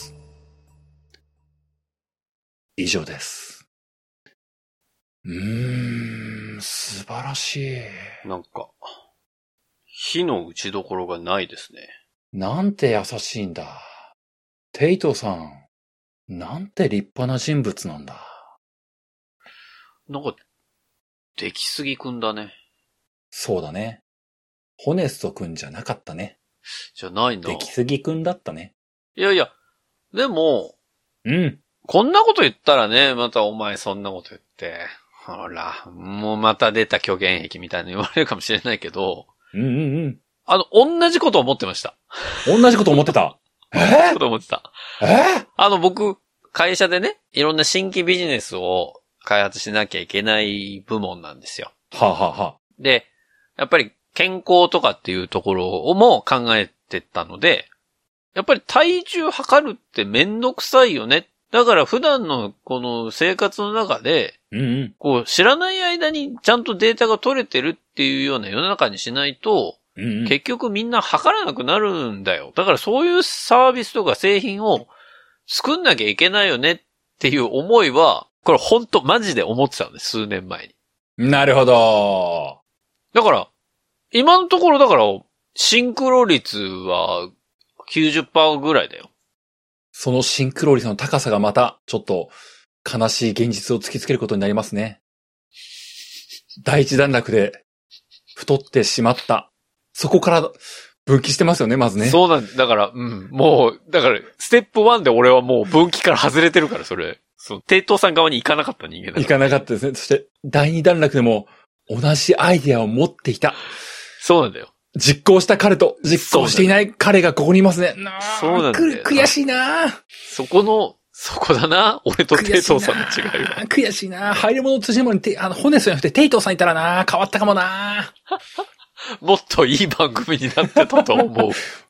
以上です。うーん、素晴らしい。
なんか、火の打ちどころがないですね。
なんて優しいんだ。テイトさん、なんて立派な人物なんだ。
なんか、出来すぎくんだね。
そうだね。ホネストくんじゃなかったね。
じゃないな。
出来すぎくんだったね。
いやいや、でも、
うん。
こんなこと言ったらね、またお前そんなこと言って、ほら、もうまた出た虚言癖みたいな言われるかもしれないけど、
うんうんうん。
あの、同じこと思ってました。
同じこと思ってた。
え同じこと思ってた。
え
あの、僕、会社でね、いろんな新規ビジネスを開発しなきゃいけない部門なんですよ。
はあ、はあはあ、
で、やっぱり健康とかっていうところをも考えてたので、やっぱり体重測るってめんどくさいよね。だから普段のこの生活の中で、
うんうん、
こう知らない間にちゃんとデータが取れてるっていうような世の中にしないと、
うんうん、
結局みんな測らなくなるんだよ。だからそういうサービスとか製品を作んなきゃいけないよねっていう思いは、これほんとマジで思ってたんです、数年前に。
なるほど。
だから、今のところだから、シンクロ率は きゅうじゅっパーセント ぐらいだよ。
そのシンクロ率の高さがまた、ちょっと悲しい現実を突きつけることになりますね。第一段落で太ってしまった。そこから分岐してますよね、まずね。
そうなんだから、うん、もう、だから、ステップワンで俺はもう分岐から外れてるから、それ。そう、帝東さん側に行かなかった人間だから。
行かなかったですね。そして、第二段落でも同じアイデアを持っていた。
そうなんだよ。
実行した彼と実行していない彼がここにいますね。
そうなんだよ。
悔しいな。
そこの、そこだな。俺とテイトーさんの違いは。
悔しいな。入り物通信物に、あの、ホネスじゃなくてテイトーさんいたらな。変わったかもな。
もっといい番組になってたと思う。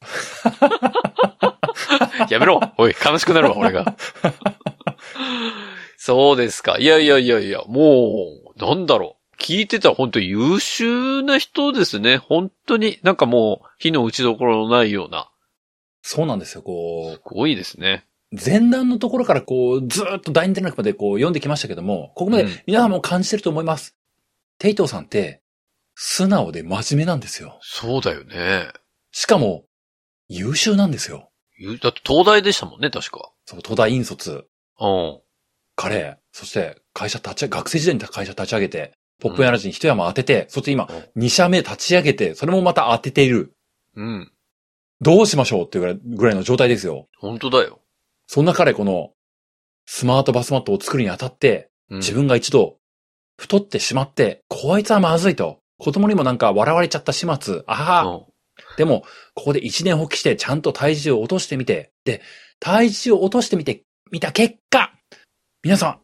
やめろ。おい、悲しくなるわ、俺が。そうですか。いやいやいやいや、もう、なんだろう。聞いてたら本当に優秀な人ですね。本当に。なんかもう、火の打ちどころのないような。
そうなんですよ、こう。
すごいですね。
前段のところからこう、ずーっと第二段落までこう読んできましたけども、ここまで皆さんも感じてると思います。うん、テイトーさんって、素直で真面目なんですよ。
そうだよね。
しかも、優秀なんですよ。
だって東大でしたもんね、確か。
そう、東大院卒。
うん。
彼、そして会社立ち、学生時代に会社立ち上げて、ポップンアラジに一山当てて、うん、そして今、二社目立ち上げて、それもまた当てている。
うん。
どうしましょうっていうぐらいの状態ですよ。
本当だよ。
そんな彼、この、スマートバスマットを作るにあたって、うん、自分が一度、太ってしまって、こいつはまずいと。子供にもなんか笑われちゃった始末。ああ、うん。でも、ここで一年発起して、ちゃんと体重を落としてみて、で、体重を落としてみて、見た結果、皆さん、こ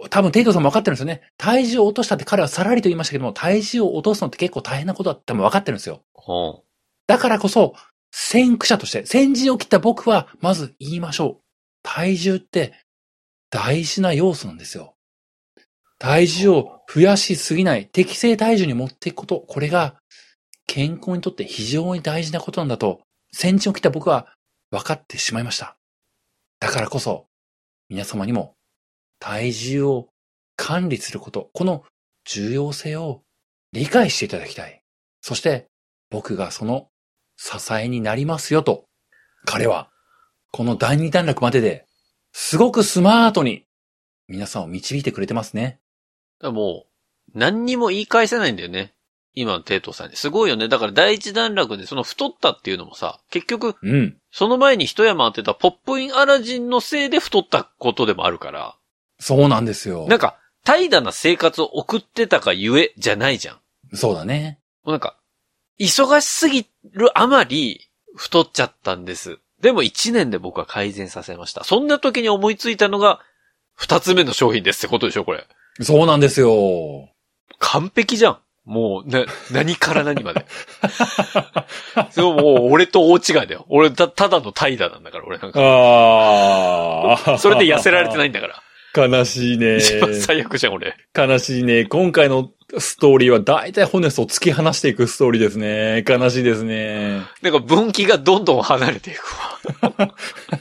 多分テイトさんも分かってるんですよね。体重を落としたって彼はさらりと言いましたけども、体重を落とすのって結構大変なことだって多分分かってるんですよ。
ほう。
だからこそ、先駆者として、先陣を切った僕は、まず言いましょう。体重って大事な要素なんですよ。体重を増やしすぎない、適正体重に持っていくこと、これが健康にとって非常に大事なことなんだと、先陣を切った僕は分かってしまいました。だからこそ、皆様にも体重を管理すること、この重要性を理解していただきたい。そして、僕がその支えになりますよと、彼は、このだいに段落までで、すごくスマートに、皆さんを導いてくれてますね。
もう、何にも言い返せないんだよね。今のテイトさんに。すごいよね。だから第一段落でその太ったっていうのもさ、結局、
うん。
その前に一山当てたポップインアラジンのせいで太ったことでもあるから。
そうなんですよ。
なんか、怠惰な生活を送ってたかゆえじゃないじゃん。
そうだね。
もうなんか、忙しすぎるあまり太っちゃったんです。でも一年で僕は改善させました。そんな時に思いついたのが、二つ目の商品ですってことでしょ、これ。
そうなんですよ。
完璧じゃん。もう、な、何から何まで。そう、もう、俺と大違いだよ。俺、た、ただの怠惰なんだから、俺なんか。
ああ。
それで痩せられてないんだから。
悲しいね。
一番最悪じゃん、俺。
悲しいね。今回のストーリーは大体ホネスを突き放していくストーリーですね。悲しいですね。
なんか分岐がどんどん離れていくわ。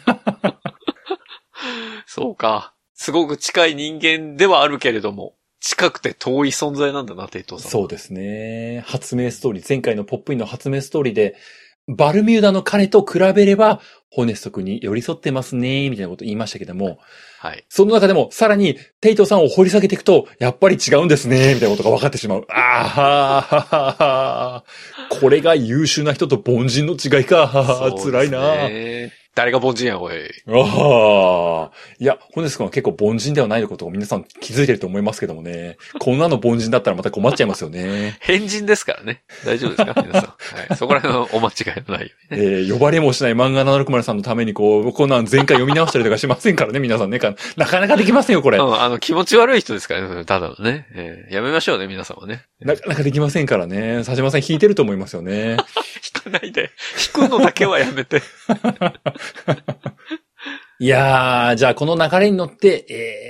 そうか。すごく近い人間ではあるけれども、近くて遠い存在なんだな、テイトさん。
そうですね。発明ストーリー、前回のポップインの発明ストーリーで、バルミューダの彼と比べれば、ホネスト君に寄り添ってますね、みたいなこと言いましたけども、
はい。
その中でも、さらに、テイトさんを掘り下げていくと、やっぱり違うんですね、みたいなことが分かってしまう。ああ、これが優秀な人と凡人の違いか。辛いな。
誰が凡人や、おい。
ああ。いや、ホネス君は結構凡人ではないことを皆さん気づいてると思いますけどもね。こんなの凡人だったらまた困っちゃいますよね。
変人ですからね。大丈夫ですか皆さん。はい。そこら辺のお間違いのないようにね。
えー、呼ばれもしない漫画ななろくまるさんのためにこう、こんなん前回読み直したりとかしませんからね、皆さんね。なかなかできませんよ、これ。
うん、あの、気持ち悪い人ですからね、ただのね。えー、やめましょうね、皆さんはね。
なかなかできませんからね。佐島さん引いてると思いますよね。
引かないで。引くのだけはやめて。
いやー、じゃあこの流れに乗って、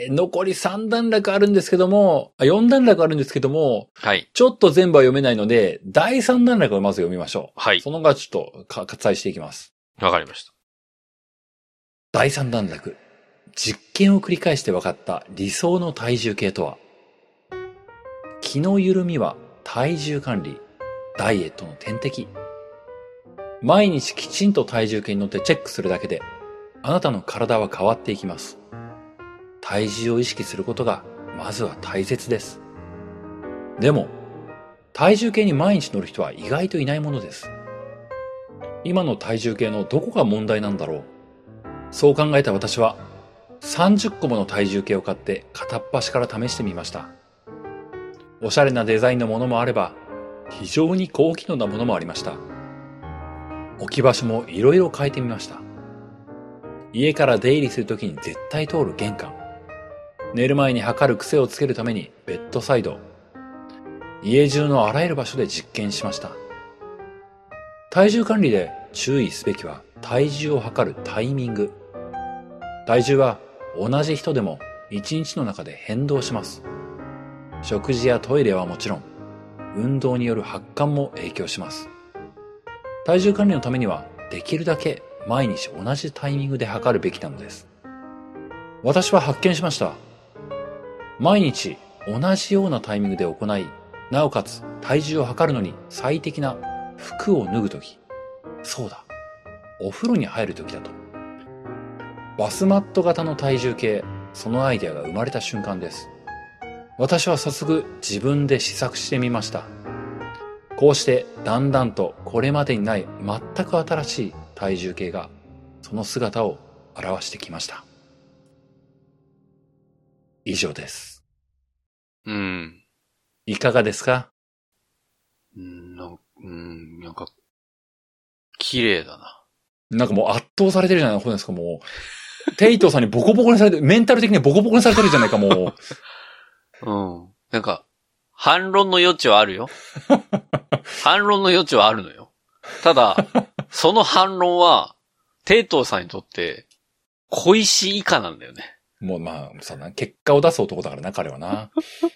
えー、残りさん段落あるんですけども、よん段落あるんですけども、
はい。
ちょっと全部は読めないので、だいさん段落をまず読みましょう。
はい。
その後ちょっと割愛していきます。
わかりました。
だいさん段落。実験を繰り返して分かった理想の体重計とは？気の緩みは体重管理、ダイエットの天敵。毎日きちんと体重計に乗ってチェックするだけで、あなたの体は変わっていきます。体重を意識することがまずは大切です。でも、体重計に毎日乗る人は意外といないものです。今の体重計のどこが問題なんだろう。そう考えた私は、さんじゅっこもの体重計を買って片っ端から試してみました。おしゃれなデザインのものもあれば、非常に高機能なものもありました。置き場所もいろいろ変えてみました。家から出入りするときに絶対通る玄関。寝る前に測る癖をつけるためにベッドサイド。家中のあらゆる場所で実験しました。体重管理で注意すべきは体重を測るタイミング。体重は同じ人でも一日の中で変動します。食事やトイレはもちろん、運動による発汗も影響します。体重管理のためにはできるだけ毎日同じタイミングで測るべきなのです。私は発見しました。毎日同じようなタイミングで行い、なおかつ体重を測るのに最適な服を脱ぐとき、そうだ、お風呂に入るときだと。バスマット型の体重計、そのアイデアが生まれた瞬間です。私は早速自分で試作してみました。こうしてだんだんとこれまでにない全く新しい体重計がその姿を表してきました。以上です。
うん。
いかがですか？
うん、なんか、うん、なんか、綺麗だな。
なんかもう圧倒されてるじゃないですか、もう。 テイトさんにボコボコにされて、メンタル的にボコボコにされてるじゃないか、も
う。うん。なんか、反論の余地はあるよ。反論の余地はあるのよ。ただ、その反論は、テイトさんにとって、小石以下なんだよね。
もうまあ、さ、結果を出す男だからな、彼はな。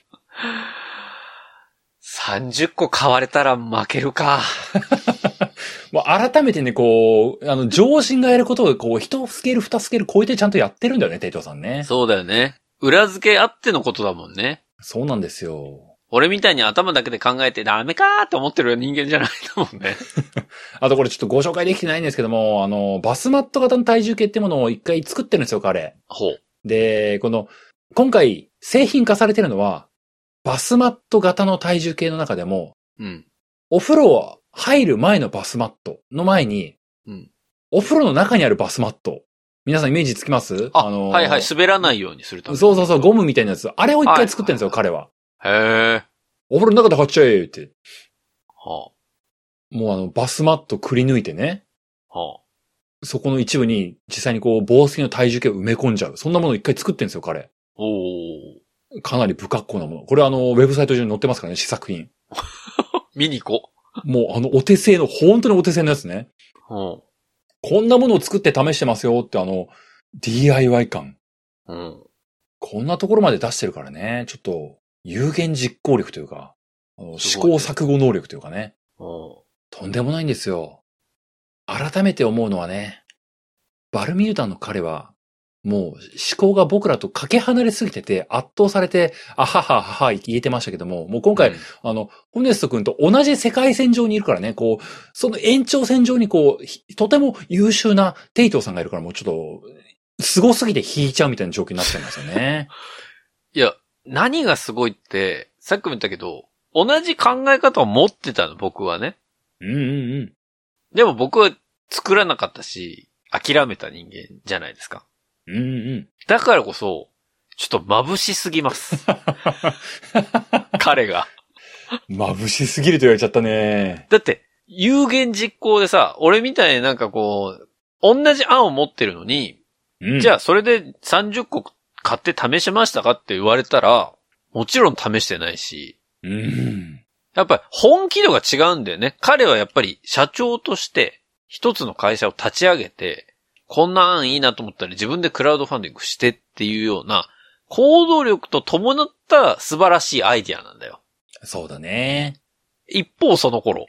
さんじゅっこ買われたら負けるか。
もう改めてね、こう、あの、上心がやることを、こう、一スケール、二スケール超えてちゃんとやってるんだよね、テイトさんね。
そうだよね。裏付けあってのことだもんね。
そうなんですよ。
俺みたいに頭だけで考えてダメかーって思ってる人間じゃないと思うね。
あとこれちょっとご紹介できてないんですけども、あの、バスマット型の体重計ってものを一回作ってるんですよ、彼。
ほう。
で、この、今回製品化されてるのは、バスマット型の体重計の中でも、
うん。
お風呂入る前のバスマットの前に、
うん。
お風呂の中にあるバスマット。皆さんイメージつきます？
あ、あのー、はいはい、滑らないようにするため。
そうそうそう、ゴムみたいなやつ。あれを一回作ってるんですよ、はい、彼は。
へー。
お風呂の中で買っちゃえって。
は
あ、もうあの、バスマットくり抜いてね。
はあ、
そこの一部に実際にこう、防水の体重計を埋め込んじゃう。そんなものを一回作ってるんですよ、彼。
おー。
かなり不格好なもの。これあの、ウェブサイト上に載ってますからね、試作品。
見に行こ
う。もうあの、お手製の、本当にお手製のやつね。
うん。
こんなものを作って試してますよってあの、ディーアイワイ 感。
うん。
こんなところまで出してるからね、ちょっと、有言実行力というか、あの試行錯誤能力というかね。
うん。
とんでもないんですよ。改めて思うのはね、バルミューダの彼は、もう思考が僕らとかけ離れすぎてて圧倒されて、あはははは言えてましたけども、もう今回、うん、あの、ホネスト君と同じ世界線上にいるからね、こう、その延長線上にこう、とても優秀なテイトーさんがいるからもうちょっと、凄すぎて引いちゃうみたいな状況になっちゃいますよね。
いや、何がすごいって、さっきも言ったけど、同じ考え方を持ってたの、僕はね。
うんうんうん。
でも僕は作らなかったし、諦めた人間じゃないですか。
うんうん。
だからこそ、ちょっと眩しすぎます。彼が。
眩しすぎると言われちゃったね。
だって、有言実行でさ、俺みたいになんかこう、同じ案を持ってるのに、うん、じゃあそれでさんじゅっこ買って試しましたかって言われたら、もちろん試してないし、
うん、
やっぱり本気度が違うんだよね。彼はやっぱり社長として一つの会社を立ち上げて、こんな案いいなと思ったら自分でクラウドファンディングしてっていうような行動力と伴った素晴らしいアイディアなんだよ。
そうだね。
一方その頃。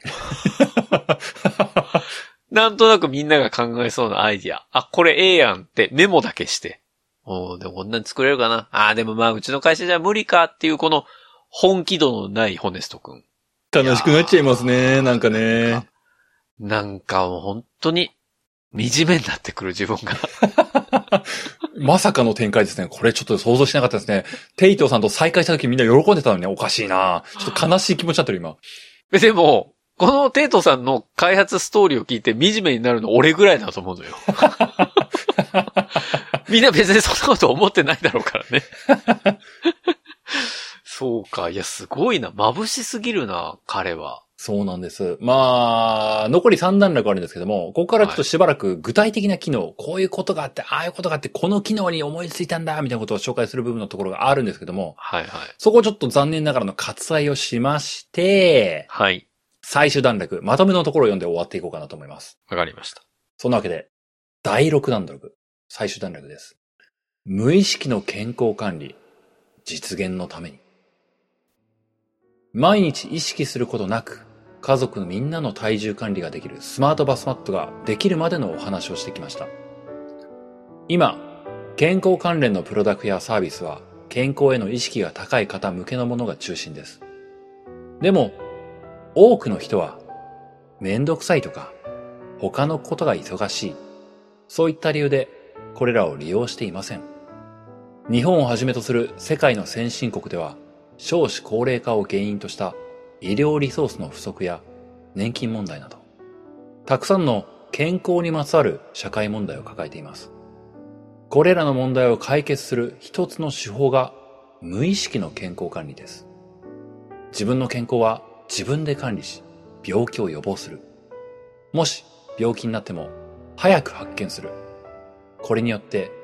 なんとなくみんなが考えそうなアイディア。あ、これええやんってメモだけして。おー、でもこんなに作れるかな。あー、でもまあうちの会社じゃ無理かっていうこの本気度のないホネスト君。
悲しくなっちゃいますね、なんかね。
なんかもう本当に惨めになってくる自分が。
まさかの展開ですね。これちょっと想像しなかったですね。テイトーさんと再会した時みんな喜んでたのにね、おかしいな。ちょっと悲しい気持ちだったよ、今。
でも、このテイトーさんの開発ストーリーを聞いて惨めになるの俺ぐらいだと思うのよ。みんな別にそんなこと思ってないだろうからね。そうか。いや、すごいな。眩しすぎるな、彼は。
そうなんです。まあ、残りさん段落あるんですけども、ここからちょっとしばらく具体的な機能、はい、こういうことがあって、ああいうことがあって、この機能に思いついたんだ、みたいなことを紹介する部分のところがあるんですけども、
はいはい。
そこをちょっと残念ながらの割愛をしまして、
はい。
最終段落、まとめのところを読んで終わっていこうかなと思います。
わかりました。
そんなわけで、だいろく段落、最終段落です。無意識の健康管理、実現のために。毎日意識することなく、家族のみんなの体重管理ができるスマートバスマットができるまでのお話をしてきました。今、健康関連のプロダクトやサービスは健康への意識が高い方向けのものが中心です。でも、多くの人はめんどくさいとか他のことが忙しい、そういった理由でこれらを利用していません。日本をはじめとする世界の先進国では少子高齢化を原因とした医療リソースの不足や年金問題など、たくさんの健康にまつわる社会問題を抱えています。これらの問題を解決する一つの手法が無意識の健康管理です。自分の健康は自分で管理し、病気を予防する。もし病気になっても早く発見する。これによって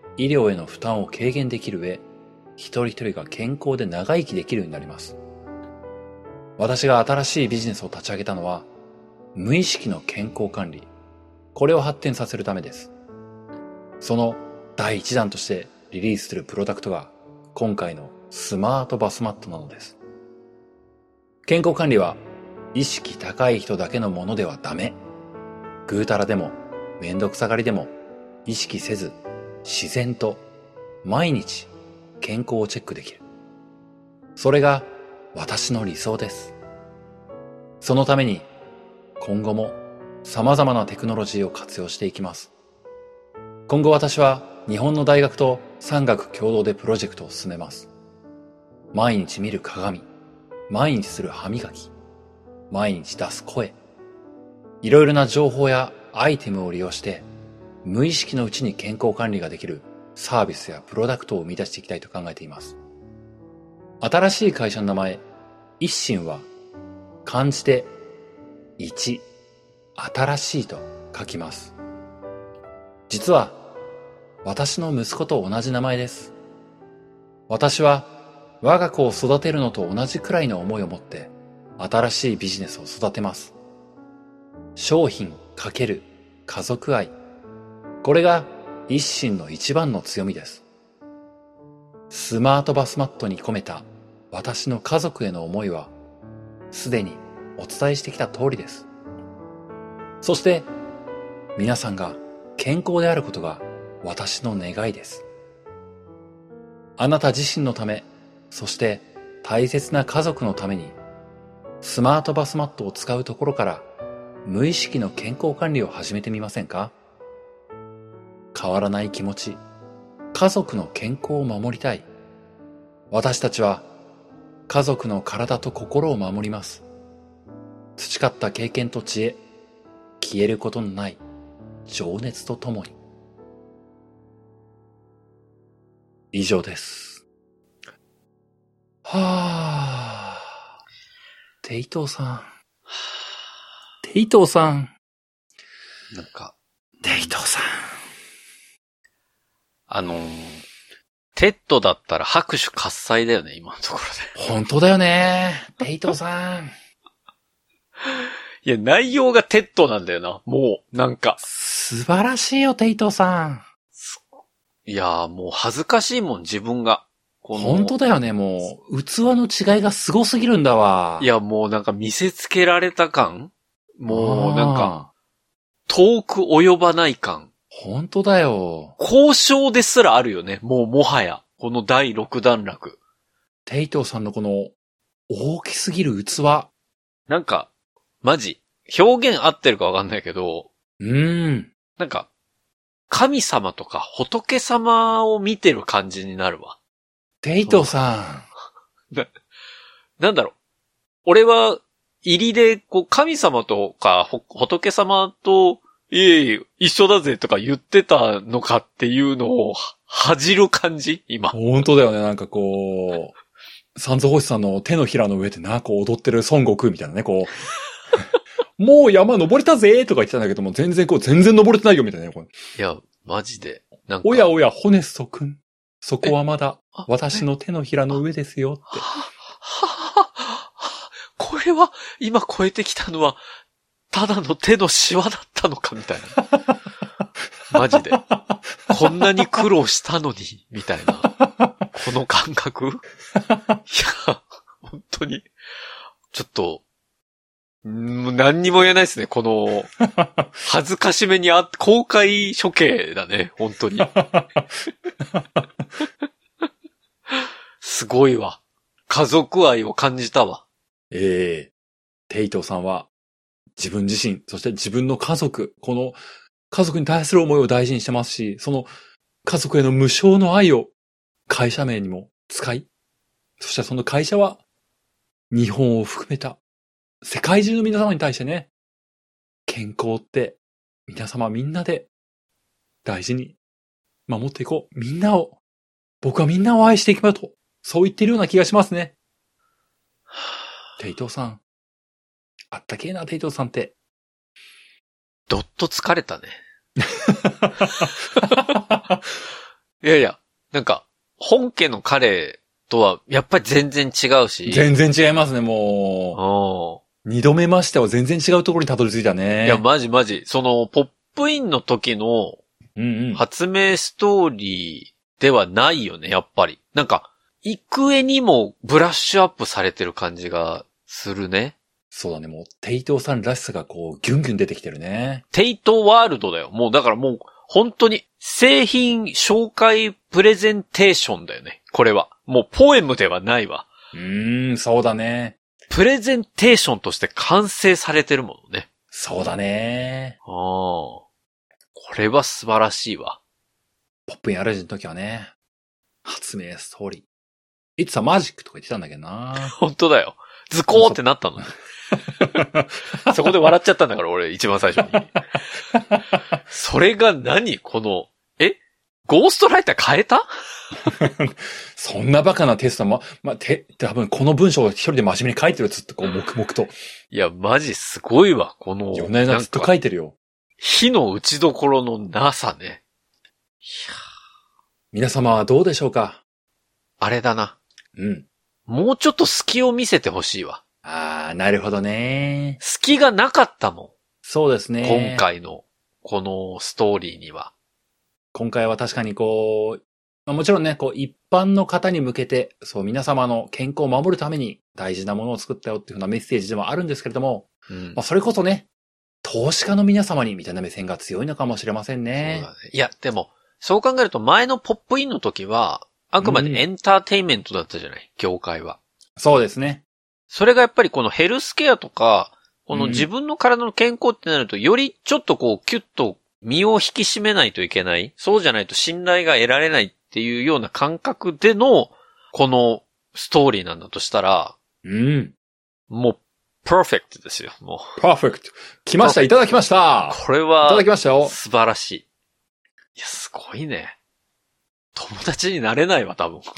医療への負担を軽減できる上、一人一人が健康で長生きできるようになります。私が新しいビジネスを立ち上げたのは、無意識の健康管理、これを発展させるためです。その第一弾としてリリースするプロダクトが今回のスマートバスマットなのです。健康管理は意識高い人だけのものではダメ。ぐうたらでもめんどくさがりでも意識せず自然と毎日健康をチェックできる。それが私の理想です。そのために今後も様々なテクノロジーを活用していきます。今後私は日本の大学と産学共同でプロジェクトを進めます。毎日見る鏡、毎日する歯磨き、毎日出す声、いろいろな情報やアイテムを利用して無意識のうちに健康管理ができるサービスやプロダクトを生み出していきたいと考えています。新しい会社の名前、一心は漢字で一、新しいと書きます。実は私の息子と同じ名前です。私は我が子を育てるのと同じくらいの思いを持って新しいビジネスを育てます。商品×家族愛。これが一心の一番の強みです。スマートバスマットに込めた私の家族への思いはすでにお伝えしてきた通りです。そして皆さんが健康であることが私の願いです。あなた自身のため、そして大切な家族のためにスマートバスマットを使うところから無意識の健康管理を始めてみませんか？変わらない気持ち、家族の健康を守りたい。私たちは家族の体と心を守ります。培った経験と知恵、消えることのない情熱とともに。以上です。はぁ。テイトーさん。テイトーさん。
なんか。
テイトーさん。
あのー、テッドだったら拍手喝采だよね、今のところ
で。本当だよね。テイトーさん。
いや、内容がテッドなんだよな。もう、なんか。
素晴らしいよ、テイトーさん。
いやー、もう恥ずかしいもん、自分が。
この本当だよね、もう。器の違いがすごすぎるんだわ。
いや、もうなんか見せつけられた感？もうなんか、遠く及ばない感。
本当だよ。
交渉ですらあるよね、もうもはや。このだいろく段落。
テイトーさんのこの、大きすぎる器。
なんか、マジ、表現合ってるかわかんないけど、
うーん。
なんか、神様とか仏様を見てる感じになるわ。
テイトーさ
ん。な、なんだろう。俺は、入りで、こう、神様とか、仏様と、いえいえ、一緒だぜとか言ってたのかっていうのを、恥じる感じ今。
本当だよね。なんかこう、三蔵法師さんの手のひらの上でな、こう踊ってる孫悟空みたいなね、こう。もう山登れたぜとか言ってたんだけども、全然こう、全然登れてないよみたいなね、これ。
いや、マジで。なんか
おやおや、ホネスト君。そこはまだ、私の手のひらの上ですよって。
これは、今超えてきたのは、ただの手のシワだったのかみたいな。マジで。こんなに苦労したのに、みたいな。この感覚いや、本当に。ちょっと、ん何にも言えないですね。この、恥ずかしめにあ、公開処刑だね。本当に。すごいわ。家族愛を感じたわ。
ええー、テイトーさんは、自分自身、そして自分の家族、この家族に対する思いを大事にしてますし、その家族への無償の愛を会社名にも使い、そしてその会社は日本を含めた世界中の皆様に対してね、健康って皆様みんなで大事に守っていこう。みんなを、僕はみんなを愛していきましょうと、そう言っているような気がしますね。テイトーさん。あったけえな、テイトーさんって。
どっと疲れたね。 いやいや、なんか、本家の彼とは、やっぱり全然違うし。
全然違いますね、もう。二度目ましては全然違うところにたどり着いたね。
いや、マジマジ。その、ポップインの時の、発明ストーリーではないよね、やっぱり。なんか、幾重にもブラッシュアップされてる感じがするね。
そうだね、もう、テイトーさんらしさがこう、ギュンギュン出てきてるね。
テイトーワールドだよ。もう、だからもう、本当に、製品紹介プレゼンテーションだよね。これは。もう、ポエムではないわ。
うーん、そうだね。
プレゼンテーションとして完成されてるものね。
そうだね。
ああ。これは素晴らしいわ。
ポップインアレンジの時はね、発明ストーリー。It's a magic とか言ってたんだけどな。
本当だよ。ズコーってなったの。そこで笑っちゃったんだから、俺、一番最初に。それが何この、えゴーストライター変えた
そんなバカなテストも、ま、て、多分この文章を一人で真面目に書いてるずっとこう、黙々と。
いや、マジすごいわ、この。
よねなずっと書いてるよ。
火の打ちどころのなさね。いや
皆様はどうでしょうか？
あれだな。
うん。
もうちょっと隙を見せてほしいわ。
あー、なるほどね。
隙がなかったもん。
そうですね。
今回の、このストーリーには。
今回は確かにこう、もちろんね、こう一般の方に向けて、そう皆様の健康を守るために大事なものを作ったよっていうふうなメッセージでもあるんですけれども、うん、まあそれこそね、投資家の皆様にみたいな目線が強いのかもしれませんね。
そうだね。いや、でも、そう考えると前のポップインの時は、あくまでエンターテインメントだったじゃない、うん、業界は。
そうですね。
それがやっぱりこのヘルスケアとか、この自分の体の健康ってなると、よりちょっとこうキュッと身を引き締めないといけない。そうじゃないと信頼が得られないっていうような感覚での、このストーリーなんだとしたら、
うん。
もう、パーフェクトですよ、も
う。パーフェクト。来ました、いただきました。
これは、
いただきましたよ。
素晴らしい。いや、すごいね。友達になれないわ、多分。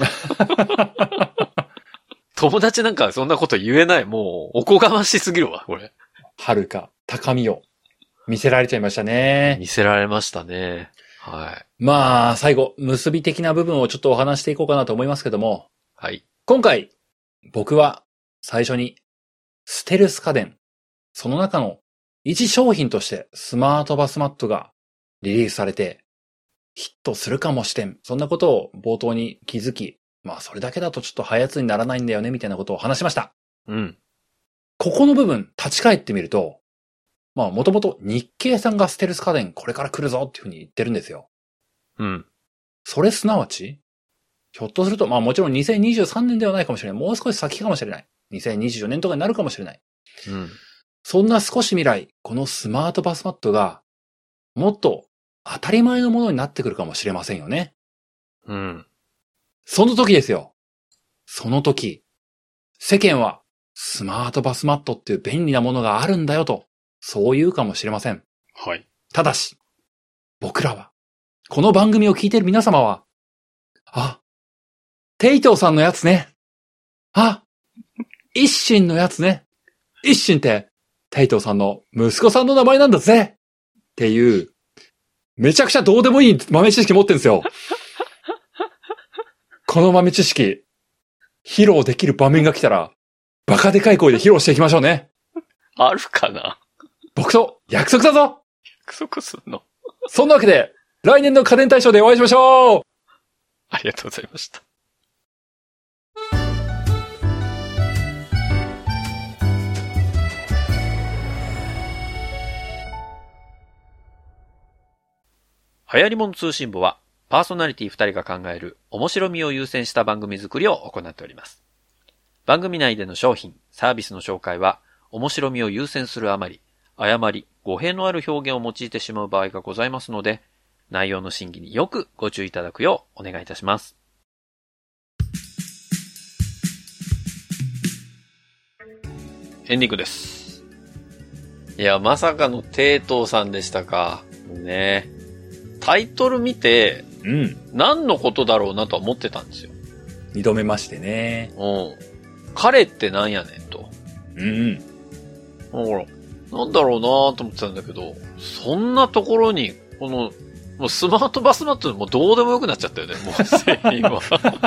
友達なんかそんなこと言えない。もう、おこがましすぎるわ、これ。
はるか、高みを見せられちゃいましたね。
見せられましたね。はい。
まあ、最後、結び的な部分をちょっとお話していこうかなと思いますけども。
はい。
今回、僕は最初に、ステルス家電、その中の一商品としてスマートバスマットがリリースされて、ヒットするかもしれん。そんなことを冒頭に気づき、まあそれだけだとちょっと早つにならないんだよね、みたいなことを話しました。
うん。
ここの部分、立ち返ってみると、まあもともと日経さんがステルス家電これから来るぞっていうふうに言ってるんですよ。
うん。
それすなわち、ひょっとすると、まあもちろんにせんにじゅうさんねんではないかもしれない。もう少し先かもしれない。にせんにじゅうよねんとかになるかもしれない。
うん。
そんな少し未来、このスマートバスマットが、もっと当たり前のものになってくるかもしれませんよね。
うん。
その時ですよ。その時、世間はスマートバスマットっていう便利なものがあるんだよと、そう言うかもしれません。
はい。
ただし、僕らは、この番組を聞いている皆様は、あ、テイトーさんのやつね。あ、一心のやつね。一心って、テイトーさんの息子さんの名前なんだぜっていう、めちゃくちゃどうでもいい豆知識持ってるんですよ。この豆知識、披露できる場面が来たら、バカでかい声で披露していきましょうね。
あるかな？
僕と約束だぞ！
約束すんの？
そんなわけで、来年の家電大賞でお会いしましょう！
ありがとうございました。流行り物通信簿は、パーソナリティふたりが考える面白みを優先した番組作りを行っております。番組内での商品、サービスの紹介は、面白みを優先するあまり、誤り、語弊のある表現を用いてしまう場合がございますので、内容の審議によくご注意いただくようお願いいたします。エンディングです。いや、まさかのテイトーさんでしたか。ね。タイトル見て、
うん。
何のことだろうなとは思ってたんですよ。
二度目ましてね。
うん。彼ってなんやねんと。
うんうん。
だから、なんだろうなと思ってたんだけど、そんなところに、この、 もうスマートバスマットもうどうでもよくなっちゃったよね、もう製品は。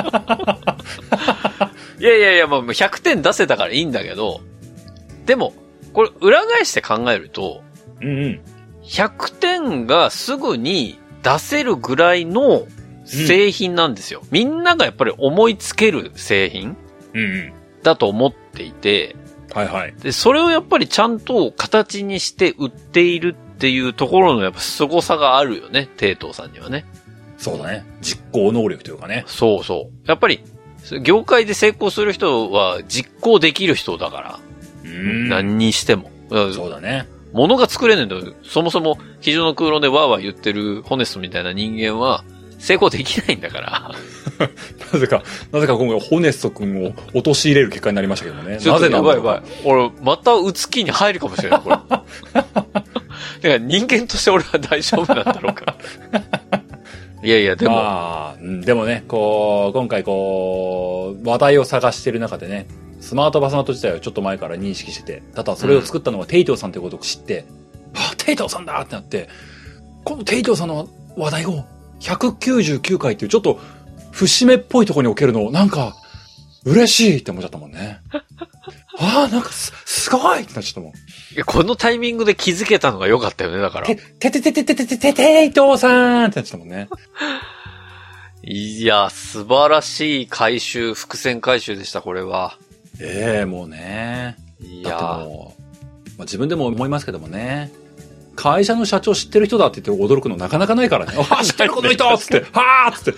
いやいやいや、もうひゃくてん出せたからいいんだけど、でも、これ裏返して考えると、
うんうん。
ひゃくてんがすぐに出せるぐらいの製品なんですよ。うん、みんながやっぱり思いつける製品、うんうん、だと思っていて、
はいはい。
で、それをやっぱりちゃんと形にして売っているっていうところのやっぱ凄さがあるよね、テイトーさんにはね。
そうだね。実行能力というかね。
そうそう。やっぱり、業界で成功する人は実行できる人だから。うん。何にしても。
そうだね。
物が作れないんだよ。そもそも、机上の空論でワーワー言ってるホネストみたいな人間は、成功できないんだから。
なぜか、なぜか今回ホネスト君を陥れる結果になりましたけどね。なぜなんだろう。
やばいやばい。俺、またうつきに入るかもしれない、これ。だから人間として俺は大丈夫なんだろうか。いやいや、でも。
まあ、でもね、こう、今回こう、話題を探してる中でね、スマートバスマット自体をちょっと前から認識してて、ただそれを作ったのがテイトーさんということを知って、うん、あ、テイトーさんだってなって、このテイトーさんの話題をひゃくきゅうじゅうきゅうかいっていうちょっと節目っぽいところに置けるの、なんか、嬉しいって思っちゃったもんね。ああ、なんかす、すごいってなっちゃったもん。い
や、このタイミングで気づけたのが良かったよね、だから。
て、ててててててててテイトーさんってなっちゃったもんね。
いや、素晴らしい回収、伏線回収でした、これは。
ええー、もうね。いやだってもう、まあ、自分でも思いますけどもね。会社の社長知ってる人だって言って驚くのなかなかないからね。あ、知ってるこの人つって、はぁつって。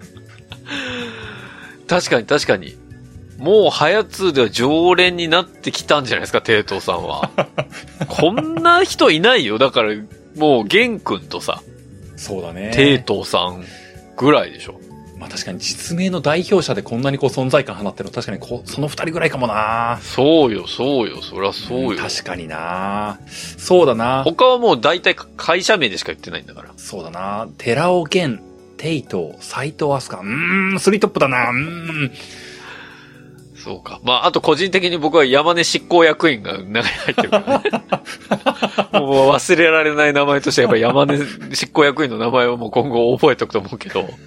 確かに確かに。もう、ハヤツーでは常連になってきたんじゃないですか、テイトーさんは。こんな人いないよ。だから、もう、ゲン君とさ。
そうだね。
テイトーさんぐらいでしょ。
まあ確かに実名の代表者でこんなにこう存在感放ってるの確かにこその二人ぐらいかもな。
そうよ、そうよ、そりゃそうよ、うん。
確かにな。そうだな。
他はもう大体会社名でしか言ってないんだから。
そうだな。寺尾源、テイトー、斎藤飛鳥。うーん、スリートップだな。うーん。
そうか。まあ、あと個人的に僕は山根執行役員が中に入ってるからね。もう忘れられない名前としてやっぱ山根執行役員の名前をもう今後覚えておくと思うけど。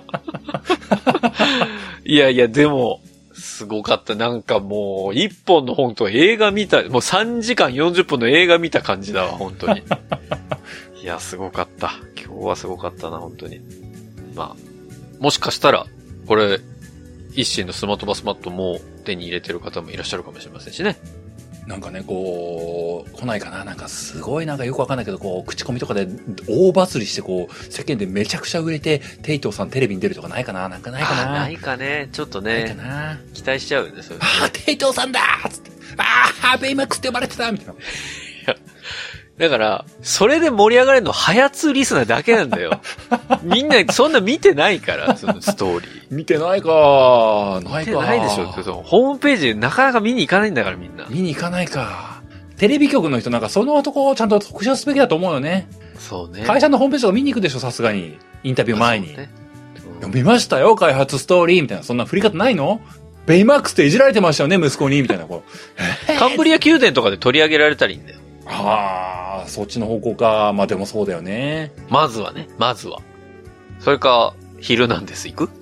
いやいや、でも、すごかった。なんかもう、一本の本と映画見た、もうさんじかんよんじゅっぷんの映画見た感じだわ、本当に。いや、すごかった。今日はすごかったな、本当に。まあ、もしかしたら、これ、一心のスマートバスマットも手に入れてる方もいらっしゃるかもしれませんしね。
なんかね、こう、来ないかななんかすごいなんかよくわかんないけど、こう、口コミとかで大バズりして、こう、世間でめちゃくちゃ売れて、テイトーさんテレビに出るとかないかななんかないかな
ないかね。ちょっとね。
ないかな
期待しちゃうよね、それ。
ああ、テイトーさんだーつって。ああ、ベイマックスって呼ばれてたみたいな。い
や、だから、それで盛り上がれるの、ハヤツーリスナーだけなんだよ。みんな、そんな見てないから、そのストーリー。
見てないかないか
見てないでしょ。ホームページなかなか見に行かないんだから、みんな。
見に行かないか。テレビ局の人なんかそのとこをちゃんと特集すべきだと思うよね。
そうね。
会社のホームページとか見に行くでしょ、さすがに。インタビュー前に。
ね、
見ましたよ、開発ストーリーみたいな。そんな振り方ないの？ベイマックスっていじられてましたよね、息子にみたいな。こ
うカンブリア宮殿とかで取り上げられたらいいんだよ。
ああ、そっちの方向か。まあでもそうだよね。
まずはね、まずは。それか、ヒルナンデス行く？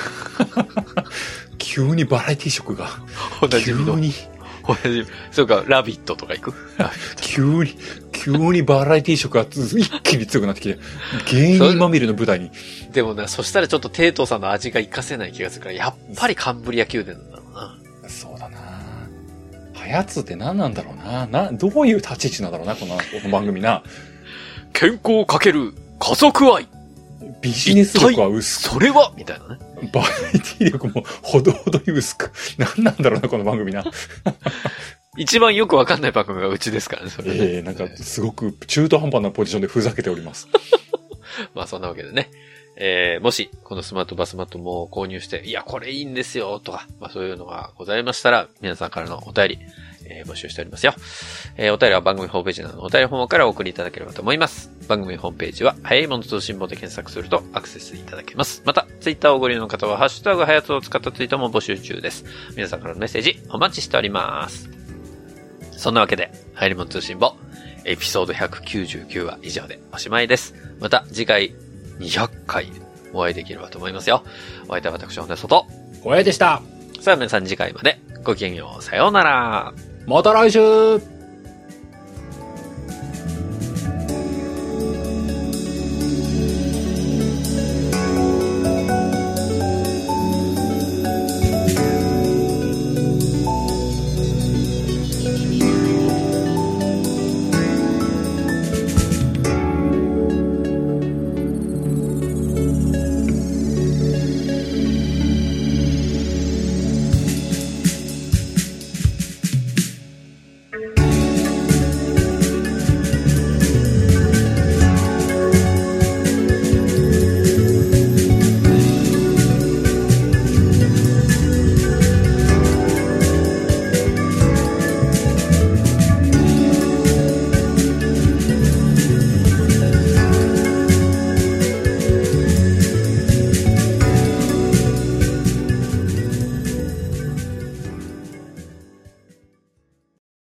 急にバラエティ色が。
おなじみの。
急に。
おなじみ。そうか、ラビットとか行く？
急に、急にバラエティ色が一気に強くなってきて、芸人まみれの舞台に。
でもな、そしたらちょっとテイトーさんの味が活かせない気がするから、やっぱりカンブリア宮殿なんだろうな。
そうだな。ハヤツって何なんだろうな。な、どういう立ち位置なんだろうな、この、この番組な。
健康かける家族愛。
ビジネス力は薄
く。それはみたいなね。
バラエティ力もほどほどに薄く。何なんだろうな、この番組な。
一番よくわかんない番組がうちですからね、それ、ね。
ええー、なんかすごく中途半端なポジションでふざけております。
まあそんなわけでね。えー、もし、このスマートバスマットも購入して、いや、これいいんですよ、とか、まあそういうのがございましたら、皆さんからのお便り、えー、募集しておりますよ。えー、お便りは番組ホームページなどのお便りフォームからお送りいただければと思います。番組ホームページは、早いもの通信簿で検索するとアクセスいただけます。また、ツイッターをご利用の方は、ハッシュタグはやつを使ったツイートも募集中です。皆さんからのメッセージ、お待ちしております。そんなわけで、早いもの通信簿、エピソードひゃくきゅうじゅうきゅうは以上でおしまいです。また次回、 にひゃっかいお会いできればと思いますよ。お相手は私、ホネストと、
小屋でした。
さあ皆さん次回までごきげんよう。さようなら。
また来週。